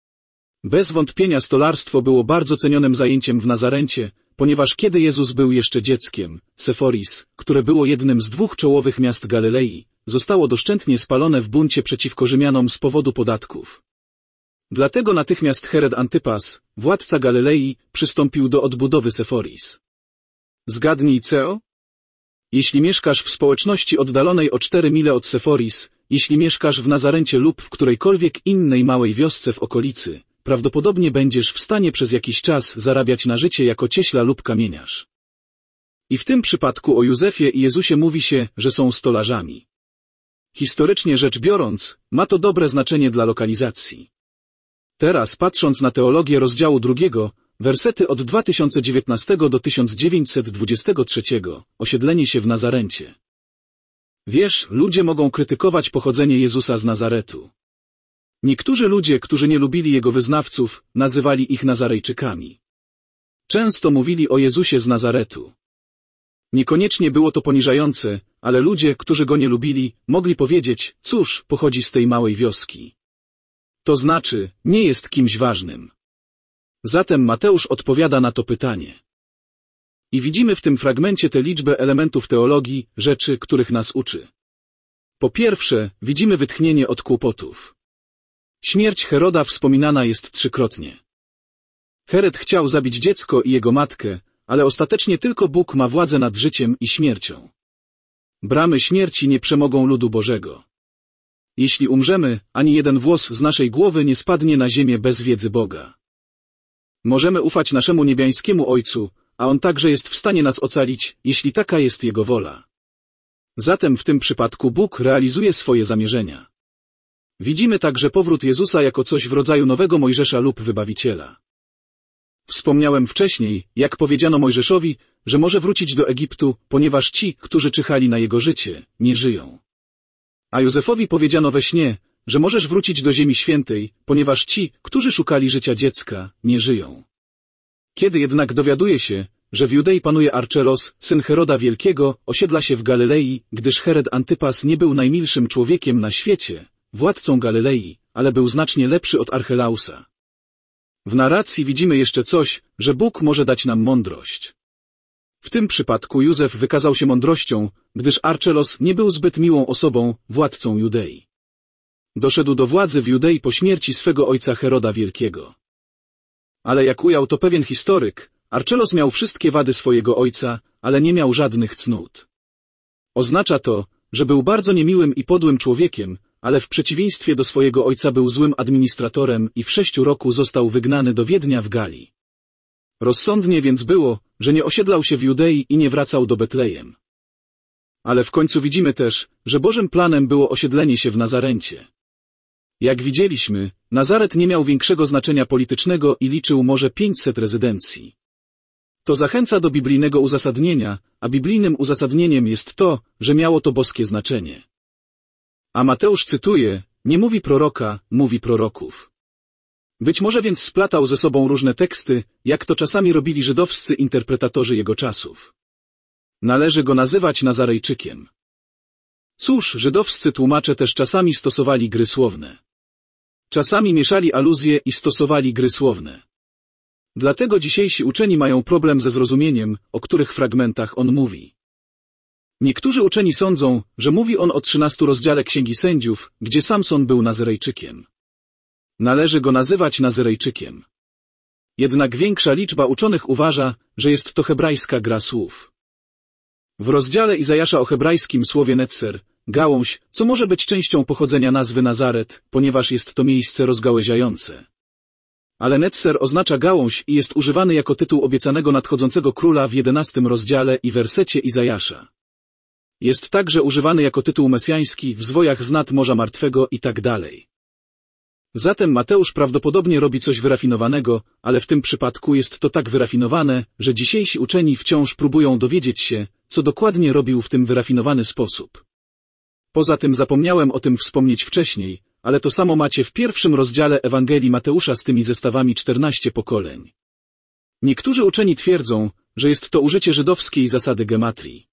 S1: Bez wątpienia stolarstwo było bardzo cenionym zajęciem w Nazarencie, ponieważ kiedy Jezus był jeszcze dzieckiem, Seforis, które było jednym z 2 czołowych miast Galilei, zostało doszczętnie spalone w buncie przeciwko Rzymianom z powodu podatków. Dlatego natychmiast Herod Antypas, władca Galilei, przystąpił do odbudowy Seforis. Zgadnij, co? Jeśli mieszkasz w społeczności oddalonej o 4 mile od Seforis, jeśli mieszkasz w Nazarencie lub w którejkolwiek innej małej wiosce w okolicy, prawdopodobnie będziesz w stanie przez jakiś czas zarabiać na życie jako cieśla lub kamieniarz. I w tym przypadku o Józefie i Jezusie mówi się, że są stolarzami. Historycznie rzecz biorąc, ma to dobre znaczenie dla lokalizacji. Teraz, patrząc na teologię rozdziału 2, wersety od 2019 do 1923, osiedlenie się w Nazarencie. Wiesz, ludzie mogą krytykować pochodzenie Jezusa z Nazaretu. Niektórzy ludzie, którzy nie lubili Jego wyznawców, nazywali ich Nazarejczykami. Często mówili o Jezusie z Nazaretu. Niekoniecznie było to poniżające, ale ludzie, którzy Go nie lubili, mogli powiedzieć, cóż, pochodzi z tej małej wioski. To znaczy, nie jest kimś ważnym. Zatem Mateusz odpowiada na to pytanie. I widzimy w tym fragmencie tę liczbę elementów teologii, rzeczy, których nas uczy. Po pierwsze, widzimy wytchnienie od kłopotów. Śmierć Heroda wspominana jest 3-krotnie. Herod chciał zabić dziecko i jego matkę, ale ostatecznie tylko Bóg ma władzę nad życiem i śmiercią. Bramy śmierci nie przemogą ludu Bożego. Jeśli umrzemy, ani jeden włos z naszej głowy nie spadnie na ziemię bez wiedzy Boga. Możemy ufać naszemu niebiańskiemu Ojcu, a On także jest w stanie nas ocalić, jeśli taka jest Jego wola. Zatem w tym przypadku Bóg realizuje swoje zamierzenia. Widzimy także powrót Jezusa jako coś w rodzaju nowego Mojżesza lub Wybawiciela. Wspomniałem wcześniej, jak powiedziano Mojżeszowi, że może wrócić do Egiptu, ponieważ ci, którzy czyhali na jego życie, nie żyją. A Józefowi powiedziano we śnie, że możesz wrócić do Ziemi Świętej, ponieważ ci, którzy szukali życia dziecka, nie żyją. Kiedy jednak dowiaduje się, że w Judei panuje Arczelos, syn Heroda Wielkiego, osiedla się w Galilei, gdyż Herod Antypas nie był najmilszym człowiekiem na świecie, władcą Galilei, ale był znacznie lepszy od Archelausa. W narracji widzimy jeszcze coś, że Bóg może dać nam mądrość. W tym przypadku Józef wykazał się mądrością, gdyż Arczelos nie był zbyt miłą osobą, władcą Judei. Doszedł do władzy w Judei po śmierci swego ojca Heroda Wielkiego. Ale jak ujął to pewien historyk, Arczelos miał wszystkie wady swojego ojca, ale nie miał żadnych cnót. Oznacza to, że był bardzo niemiłym i podłym człowiekiem, ale w przeciwieństwie do swojego ojca był złym administratorem i w 6 roku został wygnany do Wiednia w Galii. Rozsądnie więc było, że nie osiedlał się w Judei i nie wracał do Betlejem. Ale w końcu widzimy też, że Bożym planem było osiedlenie się w Nazarencie. Jak widzieliśmy, Nazaret nie miał większego znaczenia politycznego i liczył może 500 rezydencji. To zachęca do biblijnego uzasadnienia, a biblijnym uzasadnieniem jest to, że miało to boskie znaczenie. A Mateusz cytuje, nie mówi proroka, mówi proroków. Być może więc splatał ze sobą różne teksty, jak to czasami robili żydowscy interpretatorzy jego czasów. Należy go nazywać Nazarejczykiem. Cóż, żydowscy tłumacze też czasami stosowali gry słowne. Czasami mieszali aluzje i stosowali gry słowne. Dlatego dzisiejsi uczeni mają problem ze zrozumieniem, o których fragmentach on mówi. Niektórzy uczeni sądzą, że mówi on o 13 rozdziale Księgi Sędziów, gdzie Samson był Nazarejczykiem. Należy go nazywać Nazarejczykiem. Jednak większa liczba uczonych uważa, że jest to hebrajska gra słów. W rozdziale Izajasza o hebrajskim słowie netzer, gałąź, co może być częścią pochodzenia nazwy Nazaret, ponieważ jest to miejsce rozgałęziające. Ale netzer oznacza gałąź i jest używany jako tytuł obiecanego nadchodzącego króla w 11 rozdziale i wersecie Izajasza. Jest także używany jako tytuł mesjański w zwojach z nad Morza Martwego i tak dalej. Zatem Mateusz prawdopodobnie robi coś wyrafinowanego, ale w tym przypadku jest to tak wyrafinowane, że dzisiejsi uczeni wciąż próbują dowiedzieć się, co dokładnie robił w tym wyrafinowany sposób. Poza tym zapomniałem o tym wspomnieć wcześniej, ale to samo macie w pierwszym rozdziale Ewangelii Mateusza z tymi zestawami 14 pokoleń. Niektórzy uczeni twierdzą, że jest to użycie żydowskiej zasady gematrii.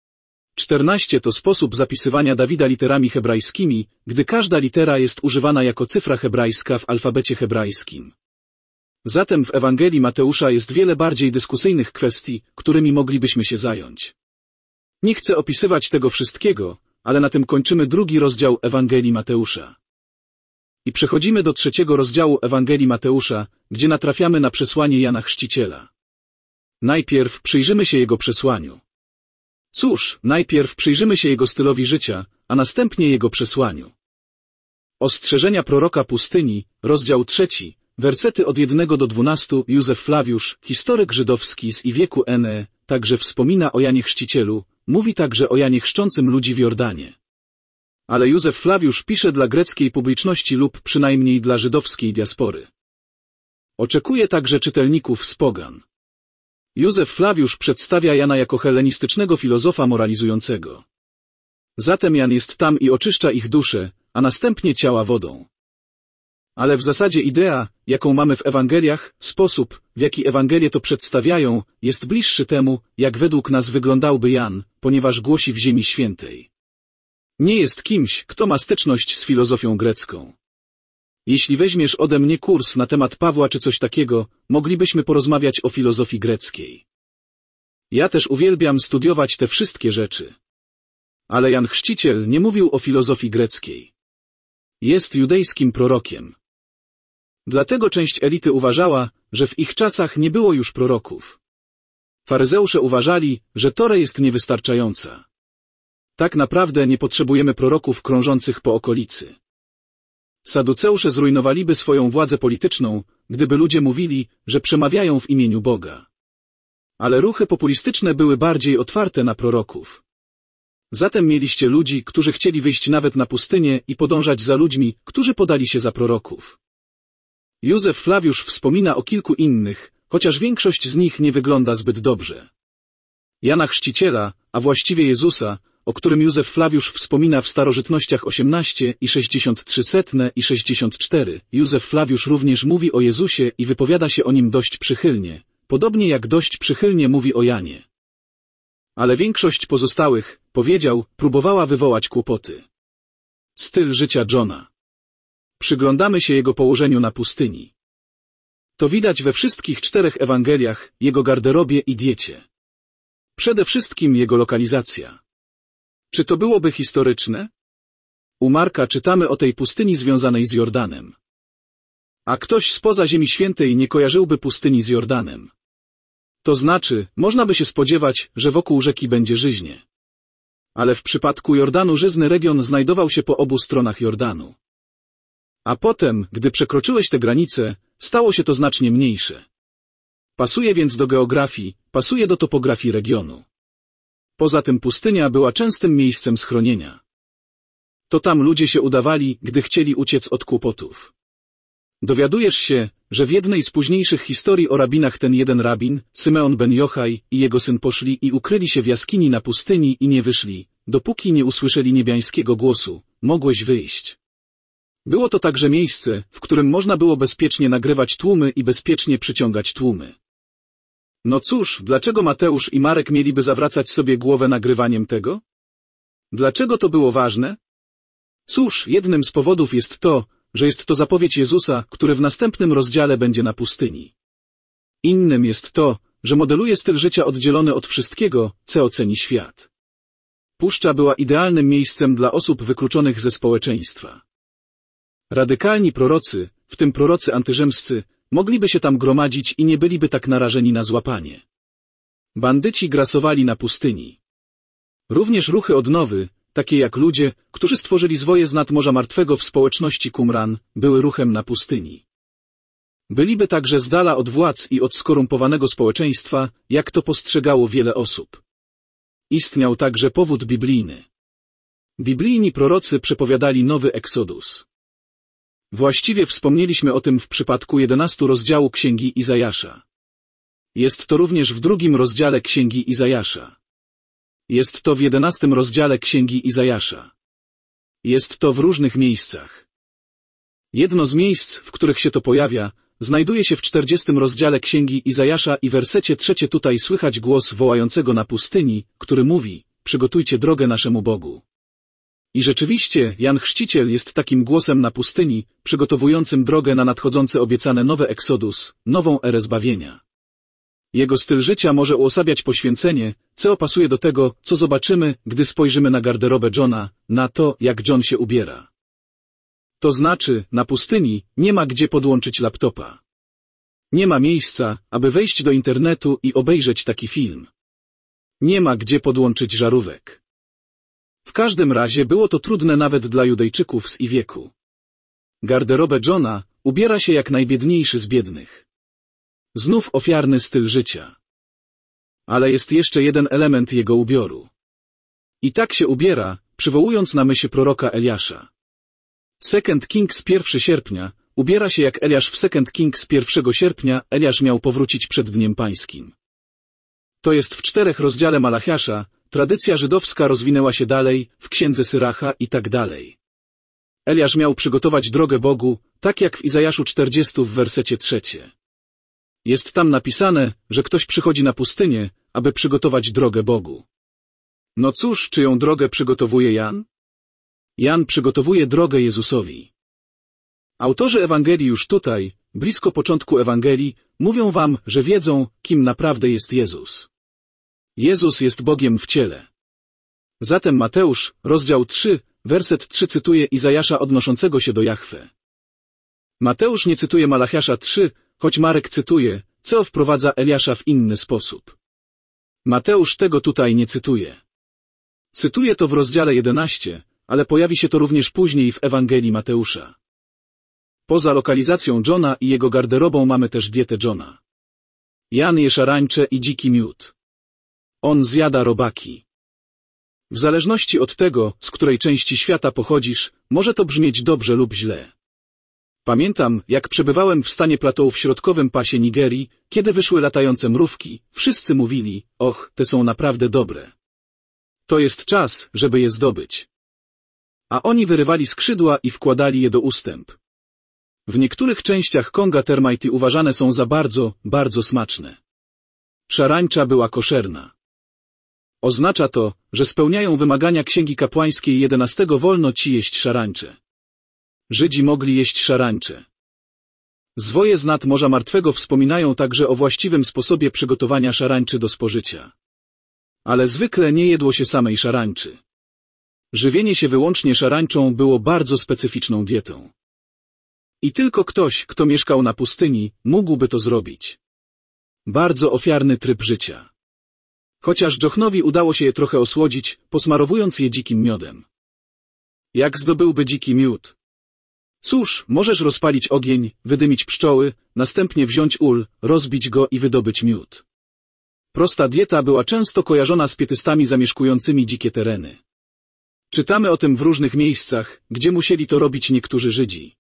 S1: 14 to sposób zapisywania Dawida literami hebrajskimi, gdy każda litera jest używana jako cyfra hebrajska w alfabecie hebrajskim. Zatem w Ewangelii Mateusza jest wiele bardziej dyskusyjnych kwestii, którymi moglibyśmy się zająć. Nie chcę opisywać tego wszystkiego, ale na tym kończymy drugi rozdział Ewangelii Mateusza. I przechodzimy do trzeciego rozdziału Ewangelii Mateusza, gdzie natrafiamy na przesłanie Jana Chrzciciela. Najpierw przyjrzymy się jego przesłaniu. Cóż, najpierw przyjrzymy się jego stylowi życia, a następnie jego przesłaniu. Ostrzeżenia proroka pustyni, rozdział 3, wersety od 1 do 12. Józef Flawiusz, historyk żydowski z wieku NE, także wspomina o Janie Chrzcicielu, mówi także o Janie chrzczącym ludzi w Jordanie. Ale Józef Flawiusz pisze dla greckiej publiczności lub przynajmniej dla żydowskiej diaspory. Oczekuje także czytelników z pogan. Józef Flawiusz przedstawia Jana jako hellenistycznego filozofa moralizującego. Zatem Jan jest tam i oczyszcza ich duszę, a następnie ciała wodą. Ale w zasadzie idea, jaką mamy w Ewangeliach, sposób, w jaki Ewangelie to przedstawiają, jest bliższy temu, jak według nas wyglądałby Jan, ponieważ głosi w Ziemi Świętej. Nie jest kimś, kto ma styczność z filozofią grecką. Jeśli weźmiesz ode mnie kurs na temat Pawła czy coś takiego, moglibyśmy porozmawiać o filozofii greckiej. Ja też uwielbiam studiować te wszystkie rzeczy. Ale Jan Chrzciciel nie mówił o filozofii greckiej. Jest judejskim prorokiem. Dlatego część elity uważała, że w ich czasach nie było już proroków. Faryzeusze uważali, że Tora jest niewystarczająca. Tak naprawdę nie potrzebujemy proroków krążących po okolicy. Saduceusze zrujnowaliby swoją władzę polityczną, gdyby ludzie mówili, że przemawiają w imieniu Boga. Ale ruchy populistyczne były bardziej otwarte na proroków. Zatem mieliście ludzi, którzy chcieli wyjść nawet na pustynię i podążać za ludźmi, którzy podali się za proroków. Józef Flawiusz wspomina o kilku innych, chociaż większość z nich nie wygląda zbyt dobrze. Jana Chrzciciela, a właściwie Jezusa, o którym Józef Flawiusz wspomina w starożytnościach 18 i 63 i 64. Józef Flawiusz również mówi o Jezusie i wypowiada się o nim dość przychylnie, podobnie jak dość przychylnie mówi o Janie. Ale większość pozostałych, powiedział, próbowała wywołać kłopoty. Styl życia Johna. Przyglądamy się jego położeniu na pustyni. To widać we wszystkich 4 Ewangeliach, jego garderobie i diecie. Przede wszystkim jego lokalizacja. Czy to byłoby historyczne? U Marka czytamy o tej pustyni związanej z Jordanem. A ktoś spoza Ziemi Świętej nie kojarzyłby pustyni z Jordanem. To znaczy, można by się spodziewać, że wokół rzeki będzie żyźnie. Ale w przypadku Jordanu żyzny region znajdował się po obu stronach Jordanu. A potem, gdy przekroczyłeś tę granicę, stało się to znacznie mniejsze. Pasuje więc do geografii, pasuje do topografii regionu. Poza tym pustynia była częstym miejscem schronienia. To tam ludzie się udawali, gdy chcieli uciec od kłopotów. Dowiadujesz się, że w jednej z późniejszych historii o rabinach ten jeden rabin, Symeon ben Jochaj i jego syn poszli i ukryli się w jaskini na pustyni i nie wyszli, dopóki nie usłyszeli niebiańskiego głosu, mogłeś wyjść. Było to także miejsce, w którym można było bezpiecznie nagrywać tłumy i bezpiecznie przyciągać tłumy. No cóż, dlaczego Mateusz i Marek mieliby zawracać sobie głowę nagrywaniem tego? Dlaczego to było ważne? Cóż, jednym z powodów jest to, że jest to zapowiedź Jezusa, który w następnym rozdziale będzie na pustyni. Innym jest to, że modeluje styl życia oddzielony od wszystkiego, co oceni świat. Puszcza była idealnym miejscem dla osób wykluczonych ze społeczeństwa. Radykalni prorocy, w tym prorocy antyrzymscy, mogliby się tam gromadzić i nie byliby tak narażeni na złapanie. Bandyci grasowali na pustyni. Również ruchy odnowy, takie jak ludzie, którzy stworzyli zwoje z nadmorza martwego w społeczności Qumran, były ruchem na pustyni. Byliby także z dala od władz i od skorumpowanego społeczeństwa, jak to postrzegało wiele osób. Istniał także powód biblijny. Biblijni prorocy przepowiadali nowy Eksodus. Właściwie wspomnieliśmy o tym w przypadku 11 rozdziału Księgi Izajasza. Jest to również w 2 rozdziale Księgi Izajasza. Jest to w 11 rozdziale Księgi Izajasza. Jest to w różnych miejscach. Jedno z miejsc, w których się to pojawia, znajduje się w 40 rozdziale Księgi Izajasza i wersecie 3. Tutaj słychać głos wołającego na pustyni, który mówi: przygotujcie drogę naszemu Bogu. I rzeczywiście, Jan Chrzciciel jest takim głosem na pustyni, przygotowującym drogę na nadchodzący obiecane nowe Exodus, nową erę zbawienia. Jego styl życia może uosabiać poświęcenie, co pasuje do tego, co zobaczymy, gdy spojrzymy na garderobę Johna, na to, jak John się ubiera. To znaczy, na pustyni nie ma gdzie podłączyć laptopa. Nie ma miejsca, aby wejść do internetu i obejrzeć taki film. Nie ma gdzie podłączyć żarówek. W każdym razie było to trudne nawet dla Judejczyków z ich wieku. Garderobę Johna ubiera się jak najbiedniejszy z biednych. Znów ofiarny styl życia. Ale jest jeszcze jeden element jego ubioru. I tak się ubiera, przywołując na myśl proroka Eliasza. 2 Kings 1 sierpnia, ubiera się jak Eliasz w 2 Kings 1 sierpnia, Eliasz miał powrócić przed Dniem Pańskim. To jest w 4 rozdziale Malachiasza, tradycja żydowska rozwinęła się dalej, w księdze Syracha i tak dalej. Eliasz miał przygotować drogę Bogu, tak jak w Izajaszu 40 w wersecie 3. Jest tam napisane, że ktoś przychodzi na pustynię, aby przygotować drogę Bogu. No cóż, czyją drogę przygotowuje Jan? Jan przygotowuje drogę Jezusowi. Autorzy Ewangelii już tutaj, blisko początku Ewangelii, mówią wam, że wiedzą, kim naprawdę jest Jezus. Jezus jest Bogiem w ciele. Zatem Mateusz, rozdział 3, werset 3 cytuje Izajasza odnoszącego się do Jahwe. Mateusz nie cytuje Malachiasza 3, choć Marek cytuje, co wprowadza Eliasza w inny sposób. Mateusz tego tutaj nie cytuje. Cytuje to w rozdziale 11, ale pojawi się to również później w Ewangelii Mateusza. Poza lokalizacją Johna i jego garderobą mamy też dietę Johna. Jan je szarańcze i dziki miód. On zjada robaki. W zależności od tego, z której części świata pochodzisz, może to brzmieć dobrze lub źle. Pamiętam, jak przebywałem w stanie Plateau w środkowym pasie Nigerii, kiedy wyszły latające mrówki, wszyscy mówili: och, te są naprawdę dobre. To jest czas, żeby je zdobyć. A oni wyrywali skrzydła i wkładali je do ustęp. W niektórych częściach Konga termajty uważane są za bardzo, bardzo smaczne. Szarańcza była koszerna. Oznacza to, że spełniają wymagania Księgi Kapłańskiej 11 wolno ci jeść szarańcze. Żydzi mogli jeść szarańcze. Zwoje z nad Morza Martwego wspominają także o właściwym sposobie przygotowania szarańczy do spożycia. Ale zwykle nie jedło się samej szarańczy. Żywienie się wyłącznie szarańczą było bardzo specyficzną dietą. I tylko ktoś, kto mieszkał na pustyni, mógłby to zrobić. Bardzo ofiarny tryb życia. Chociaż Johnowi udało się je trochę osłodzić, posmarowując je dzikim miodem. Jak zdobyłby dziki miód? Cóż, możesz rozpalić ogień, wydymić pszczoły, następnie wziąć ul, rozbić go i wydobyć miód. Prosta dieta była często kojarzona z pietystami zamieszkującymi dzikie tereny. Czytamy o tym w różnych miejscach, gdzie musieli to robić niektórzy Żydzi.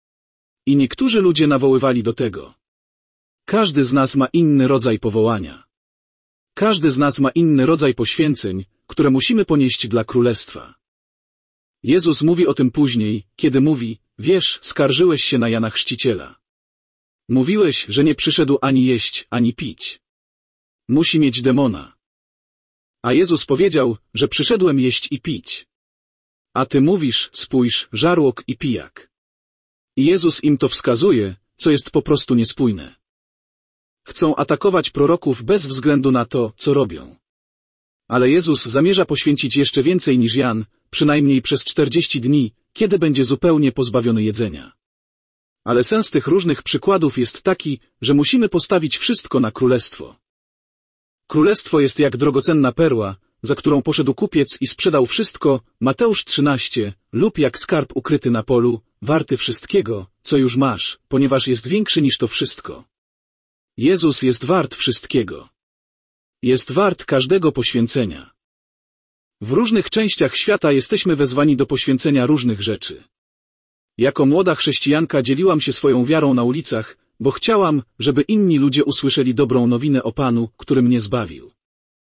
S1: I niektórzy ludzie nawoływali do tego. Każdy z nas ma inny rodzaj powołania. Każdy z nas ma inny rodzaj poświęceń, które musimy ponieść dla Królestwa. Jezus mówi o tym później, kiedy mówi: wiesz, skarżyłeś się na Jana Chrzciciela. Mówiłeś, że nie przyszedł ani jeść, ani pić. Musi mieć demona. A Jezus powiedział, że przyszedłem jeść i pić. A ty mówisz, spójrz, żarłok i pijak. I Jezus im to wskazuje, co jest po prostu niespójne. Chcą atakować proroków bez względu na to, co robią. Ale Jezus zamierza poświęcić jeszcze więcej niż Jan, przynajmniej przez 40 dni, kiedy będzie zupełnie pozbawiony jedzenia. Ale sens tych różnych przykładów jest taki, że musimy postawić wszystko na królestwo. Królestwo jest jak drogocenna perła, za którą poszedł kupiec i sprzedał wszystko, Mateusz 13, lub jak skarb ukryty na polu, warty wszystkiego, co już masz, ponieważ jest większy niż to wszystko. Jezus jest wart wszystkiego. Jest wart każdego poświęcenia. W różnych częściach świata jesteśmy wezwani do poświęcenia różnych rzeczy. Jako młoda chrześcijanka dzieliłam się swoją wiarą na ulicach, bo chciałam, żeby inni ludzie usłyszeli dobrą nowinę o Panu, który mnie zbawił.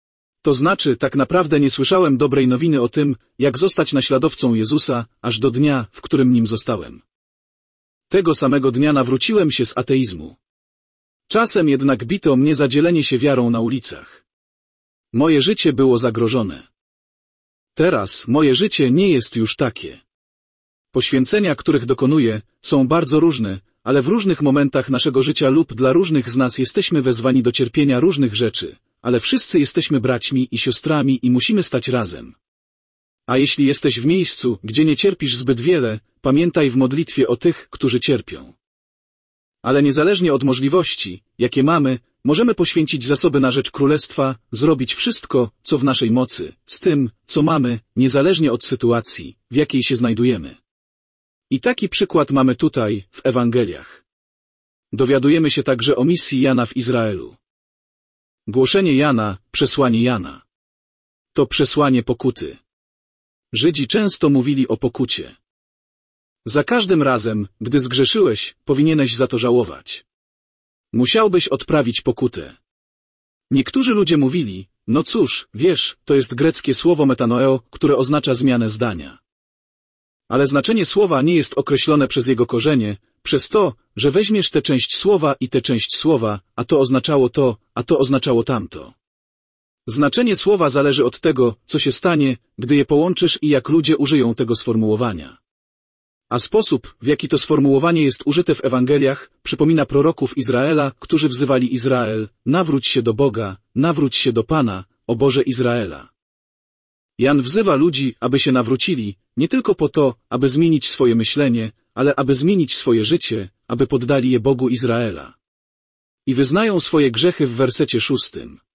S1: To znaczy, tak naprawdę nie słyszałem dobrej nowiny o tym, jak zostać naśladowcą Jezusa, aż do dnia, w którym nim zostałem. Tego samego dnia nawróciłem się z ateizmu. Czasem jednak bito mnie za dzielenie się wiarą na ulicach. Moje życie było zagrożone. Teraz moje życie nie jest już takie. Poświęcenia, których dokonuję, są bardzo różne, ale w różnych momentach naszego życia lub dla różnych z nas jesteśmy wezwani do cierpienia różnych rzeczy, ale wszyscy jesteśmy braćmi i siostrami i musimy stać razem. A jeśli jesteś w miejscu, gdzie nie cierpisz zbyt wiele, pamiętaj w modlitwie o tych, którzy cierpią. Ale niezależnie od możliwości, jakie mamy, możemy poświęcić zasoby na rzecz Królestwa, zrobić wszystko, co w naszej mocy, z tym, co mamy, niezależnie od sytuacji, w jakiej się znajdujemy. I taki przykład mamy tutaj, w Ewangeliach. Dowiadujemy się także o misji Jana w Izraelu. Głoszenie Jana, przesłanie Jana. To przesłanie pokuty. Żydzi często mówili o pokucie. Za każdym razem, gdy zgrzeszyłeś, powinieneś za to żałować. Musiałbyś odprawić pokutę. Niektórzy ludzie mówili, no cóż, wiesz, to jest greckie słowo metanoeo, które oznacza zmianę zdania. Ale znaczenie słowa nie jest określone przez jego korzenie, przez to, że weźmiesz tę część słowa i tę część słowa, a to oznaczało to, a to oznaczało tamto. Znaczenie słowa zależy od tego, co się stanie, gdy je połączysz i jak ludzie użyją tego sformułowania. A sposób, w jaki to sformułowanie jest użyte w Ewangeliach, przypomina proroków Izraela, którzy wzywali Izrael, nawróć się do Boga, nawróć się do Pana, o Boże Izraela. Jan wzywa ludzi, aby się nawrócili, nie tylko po to, aby zmienić swoje myślenie, ale aby zmienić swoje życie, aby poddali je Bogu Izraela. I wyznają swoje grzechy w wersecie 6.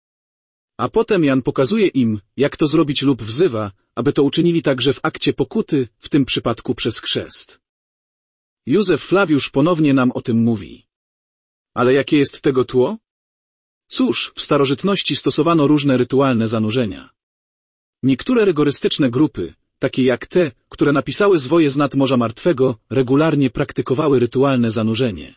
S1: A potem Jan pokazuje im, jak to zrobić lub wzywa, aby to uczynili także w akcie pokuty, w tym przypadku przez chrzest. Józef Flawiusz ponownie nam o tym mówi. Ale jakie jest tego tło? Cóż, w starożytności stosowano różne rytualne zanurzenia. Niektóre rygorystyczne grupy, takie jak te, które napisały zwoje z nad Morza Martwego, regularnie praktykowały rytualne zanurzenie.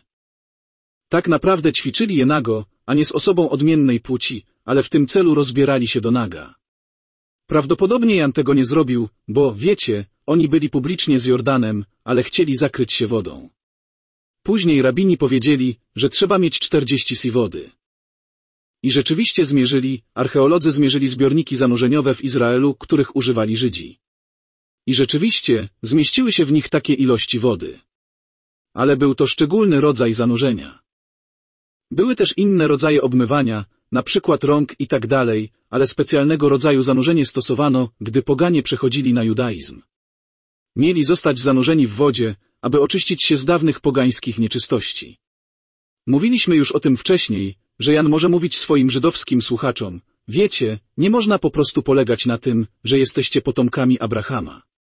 S1: Tak naprawdę ćwiczyli je nago, a nie z osobą odmiennej płci, ale w tym celu rozbierali się do naga. Prawdopodobnie Jan tego nie zrobił, bo, wiecie, oni byli publicznie z Jordanem, ale chcieli zakryć się wodą. Później rabini powiedzieli, że trzeba mieć 40 si wody. I rzeczywiście archeolodzy zmierzyli zbiorniki zanurzeniowe w Izraelu, których używali Żydzi. I rzeczywiście, zmieściły się w nich takie ilości wody. Ale był to szczególny rodzaj zanurzenia. Były też inne rodzaje obmywania, na przykład rąk i tak dalej, ale specjalnego rodzaju zanurzenie stosowano, gdy poganie przechodzili na judaizm. Mieli zostać zanurzeni w wodzie, aby oczyścić się z dawnych pogańskich nieczystości. Mówiliśmy już o tym wcześniej, że Jan może mówić swoim żydowskim słuchaczom, wiecie, nie można po prostu polegać na tym, że jesteście potomkami Abrahama.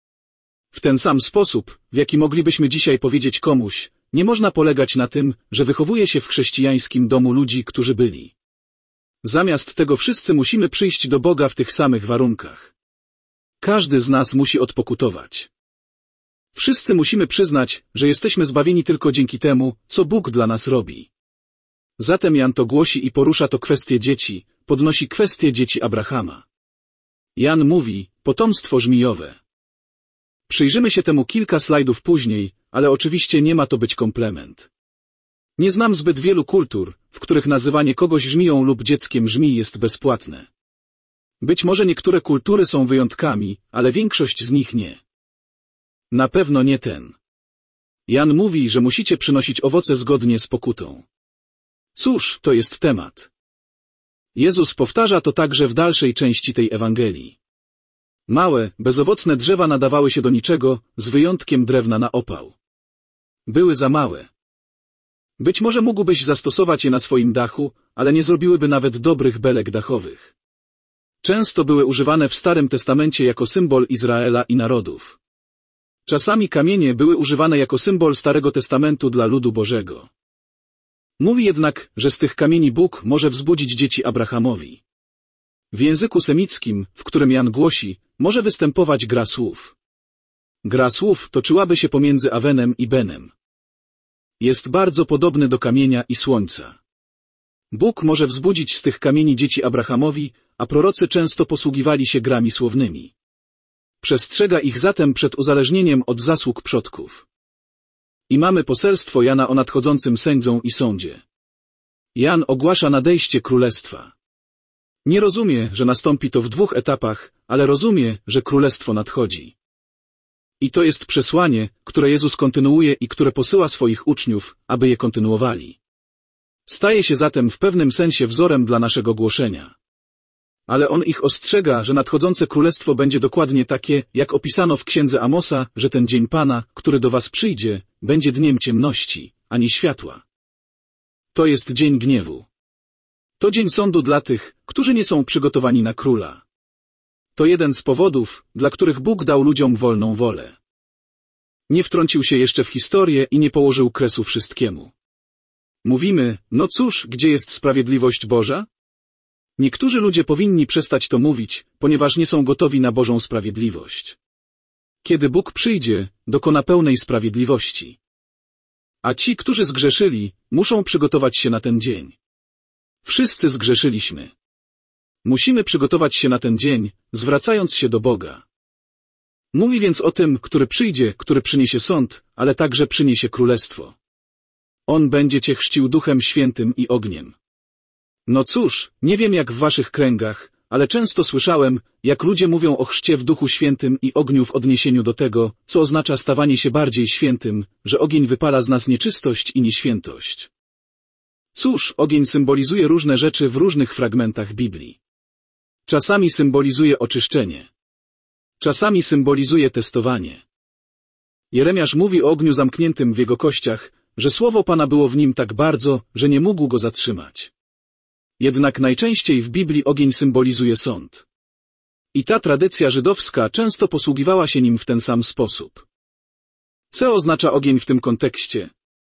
S1: W ten sam sposób, w jaki moglibyśmy dzisiaj powiedzieć komuś, nie można polegać na tym, że wychowuje się w chrześcijańskim domu ludzi, którzy byli. Zamiast tego wszyscy musimy przyjść do Boga w tych samych warunkach. Każdy z nas musi odpokutować. Wszyscy musimy przyznać, że jesteśmy zbawieni tylko dzięki temu, co Bóg dla nas robi. Zatem Jan to głosi i porusza to kwestię dzieci, podnosi kwestię dzieci Abrahama. Jan mówi, potomstwo żmijowe. Przyjrzymy się temu kilka slajdów później, ale oczywiście nie ma to być komplement. Nie znam zbyt wielu kultur, w których nazywanie kogoś żmiją lub dzieckiem żmij jest bezpłatne. Być może niektóre kultury są wyjątkami, ale większość z nich nie. Na pewno nie ten. Jan mówi, że musicie przynosić owoce zgodnie z pokutą. Cóż, to jest temat. Jezus powtarza to także w dalszej części tej Ewangelii. Małe, bezowocne drzewa nadawały się do niczego, z wyjątkiem drewna na opał. Były za małe. Być może mógłbyś zastosować je na swoim dachu, ale nie zrobiłyby nawet dobrych belek dachowych. Często były używane w Starym Testamencie jako symbol Izraela i narodów. Czasami kamienie były używane jako symbol Starego Testamentu dla ludu Bożego. Mówi jednak, że z tych kamieni Bóg może wzbudzić dzieci Abrahamowi. W języku semickim, w którym Jan głosi, może występować gra słów. Gra słów toczyłaby się pomiędzy Awenem i Benem. Jest bardzo podobny do kamienia i słońca. Bóg może wzbudzić z tych kamieni dzieci Abrahamowi, a prorocy często posługiwali się grami słownymi. Przestrzega ich zatem przed uzależnieniem od zasług przodków. I mamy poselstwo Jana o nadchodzącym sędzą i sądzie. Jan ogłasza nadejście królestwa. Nie rozumie, że nastąpi to w 2 etapach, ale rozumie, że królestwo nadchodzi. I to jest przesłanie, które Jezus kontynuuje i które posyła swoich uczniów, aby je kontynuowali. Staje się zatem w pewnym sensie wzorem dla naszego głoszenia. Ale on ich ostrzega, że nadchodzące królestwo będzie dokładnie takie, jak opisano w księdze Amosa, że ten dzień Pana, który do was przyjdzie, będzie dniem ciemności, a nie światła. To jest dzień gniewu. To dzień sądu dla tych, którzy nie są przygotowani na króla. To jeden z powodów, dla których Bóg dał ludziom wolną wolę. Nie wtrącił się jeszcze w historię i nie położył kresu wszystkiemu. Mówimy, no cóż, gdzie jest sprawiedliwość Boża? Niektórzy ludzie powinni przestać to mówić, ponieważ nie są gotowi na Bożą sprawiedliwość. Kiedy Bóg przyjdzie, dokona pełnej sprawiedliwości. A ci, którzy zgrzeszyli, muszą przygotować się na ten dzień. Wszyscy zgrzeszyliśmy. Musimy przygotować się na ten dzień, zwracając się do Boga. Mówi więc o tym, który przyjdzie, który przyniesie sąd, ale także przyniesie królestwo. On będzie cię chrzcił Duchem Świętym i ogniem. No cóż, nie wiem jak w waszych kręgach, ale często słyszałem, jak ludzie mówią o chrzcie w Duchu Świętym i ogniu w odniesieniu do tego, co oznacza stawanie się bardziej świętym, że ogień wypala z nas nieczystość i nieświętość. Cóż, ogień symbolizuje różne rzeczy w różnych fragmentach Biblii. Czasami symbolizuje oczyszczenie. Czasami symbolizuje testowanie. Jeremiasz mówi o ogniu zamkniętym w jego kościach, że słowo Pana było w nim tak bardzo, że nie mógł go zatrzymać. Jednak najczęściej w Biblii ogień symbolizuje sąd. I ta tradycja żydowska często posługiwała się nim w ten sam sposób. Co oznacza ogień w tym kontekście?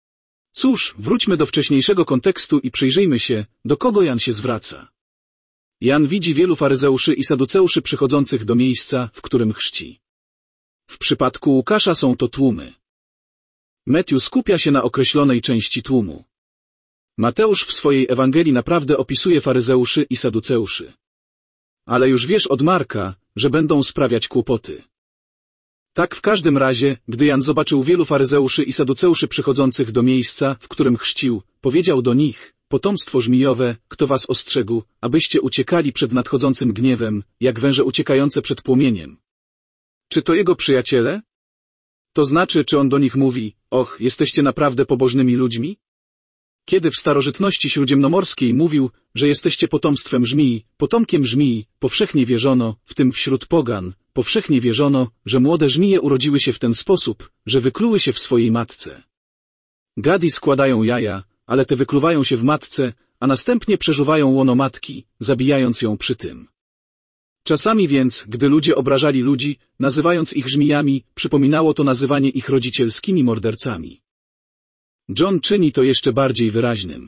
S1: Cóż, wróćmy do wcześniejszego kontekstu i przyjrzyjmy się, do kogo Jan się zwraca. Jan widzi wielu faryzeuszy i saduceuszy przychodzących do miejsca, w którym chrzci. W przypadku Łukasza są to tłumy. Matthew skupia się na określonej części tłumu. Mateusz w swojej Ewangelii naprawdę opisuje faryzeuszy i saduceuszy. Ale już wiesz od Marka, że będą sprawiać kłopoty. Tak w każdym razie, gdy Jan zobaczył wielu faryzeuszy i saduceuszy przychodzących do miejsca, w którym chrzcił, powiedział do nich: potomstwo żmijowe, kto was ostrzegł, abyście uciekali przed nadchodzącym gniewem, jak węże uciekające przed płomieniem. Czy to jego przyjaciele? To znaczy, czy on do nich mówi: och, jesteście naprawdę pobożnymi ludźmi? Kiedy w starożytności śródziemnomorskiej mówił, że jesteście potomstwem żmii, potomkiem żmii, powszechnie wierzono, w tym wśród pogan, powszechnie wierzono, że młode żmije urodziły się w ten sposób, że wykluły się w swojej matce. Gadi składają jaja, ale te wykluwają się w matce, a następnie przeżuwają łono matki, zabijając ją przy tym. Czasami więc, gdy ludzie obrażali ludzi, nazywając ich żmijami, przypominało to nazywanie ich rodzicielskimi mordercami. John czyni to jeszcze bardziej wyraźnym.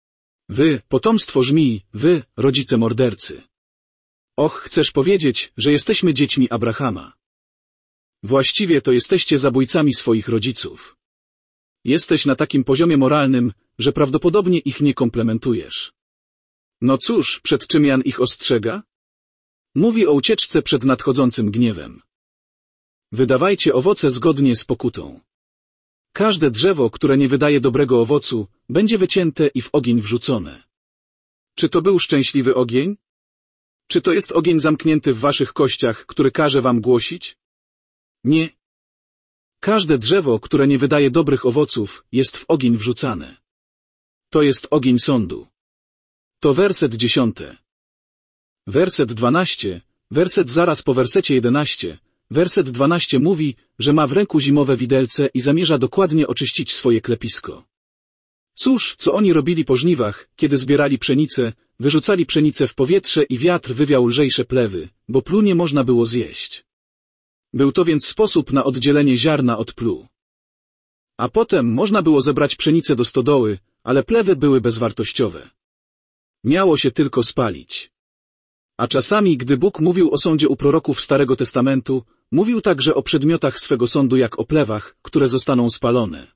S1: Wy, potomstwo żmij, wy, rodzice mordercy. Och, chcesz powiedzieć, że jesteśmy dziećmi Abrahama. Właściwie to jesteście zabójcami swoich rodziców. Jesteś na takim poziomie moralnym, że prawdopodobnie ich nie komplementujesz. No cóż, przed czym Jan ich ostrzega? Mówi o ucieczce przed nadchodzącym gniewem. Wydawajcie owoce zgodnie z pokutą. Każde drzewo, które nie wydaje dobrego owocu, będzie wycięte i w ogień wrzucone. Czy to był szczęśliwy ogień? Czy to jest ogień zamknięty w waszych kościach, który każe wam głosić? Nie. Każde drzewo, które nie wydaje dobrych owoców, jest w ogień wrzucane. To jest ogień sądu. To werset 10. Werset 12, werset zaraz po wersecie 11, werset 12 mówi, że ma w ręku zimowe widelce i zamierza dokładnie oczyścić swoje klepisko. Cóż, co oni robili po żniwach, kiedy zbierali pszenicę, wyrzucali pszenicę w powietrze i wiatr wywiał lżejsze plewy, bo plu nie można było zjeść. Był to więc sposób na oddzielenie ziarna od plu. A potem można było zebrać pszenicę do stodoły, ale plewy były bezwartościowe. Miało się tylko spalić. A czasami, gdy Bóg mówił o sądzie u proroków Starego Testamentu, mówił także o przedmiotach swego sądu jak o plewach, które zostaną spalone.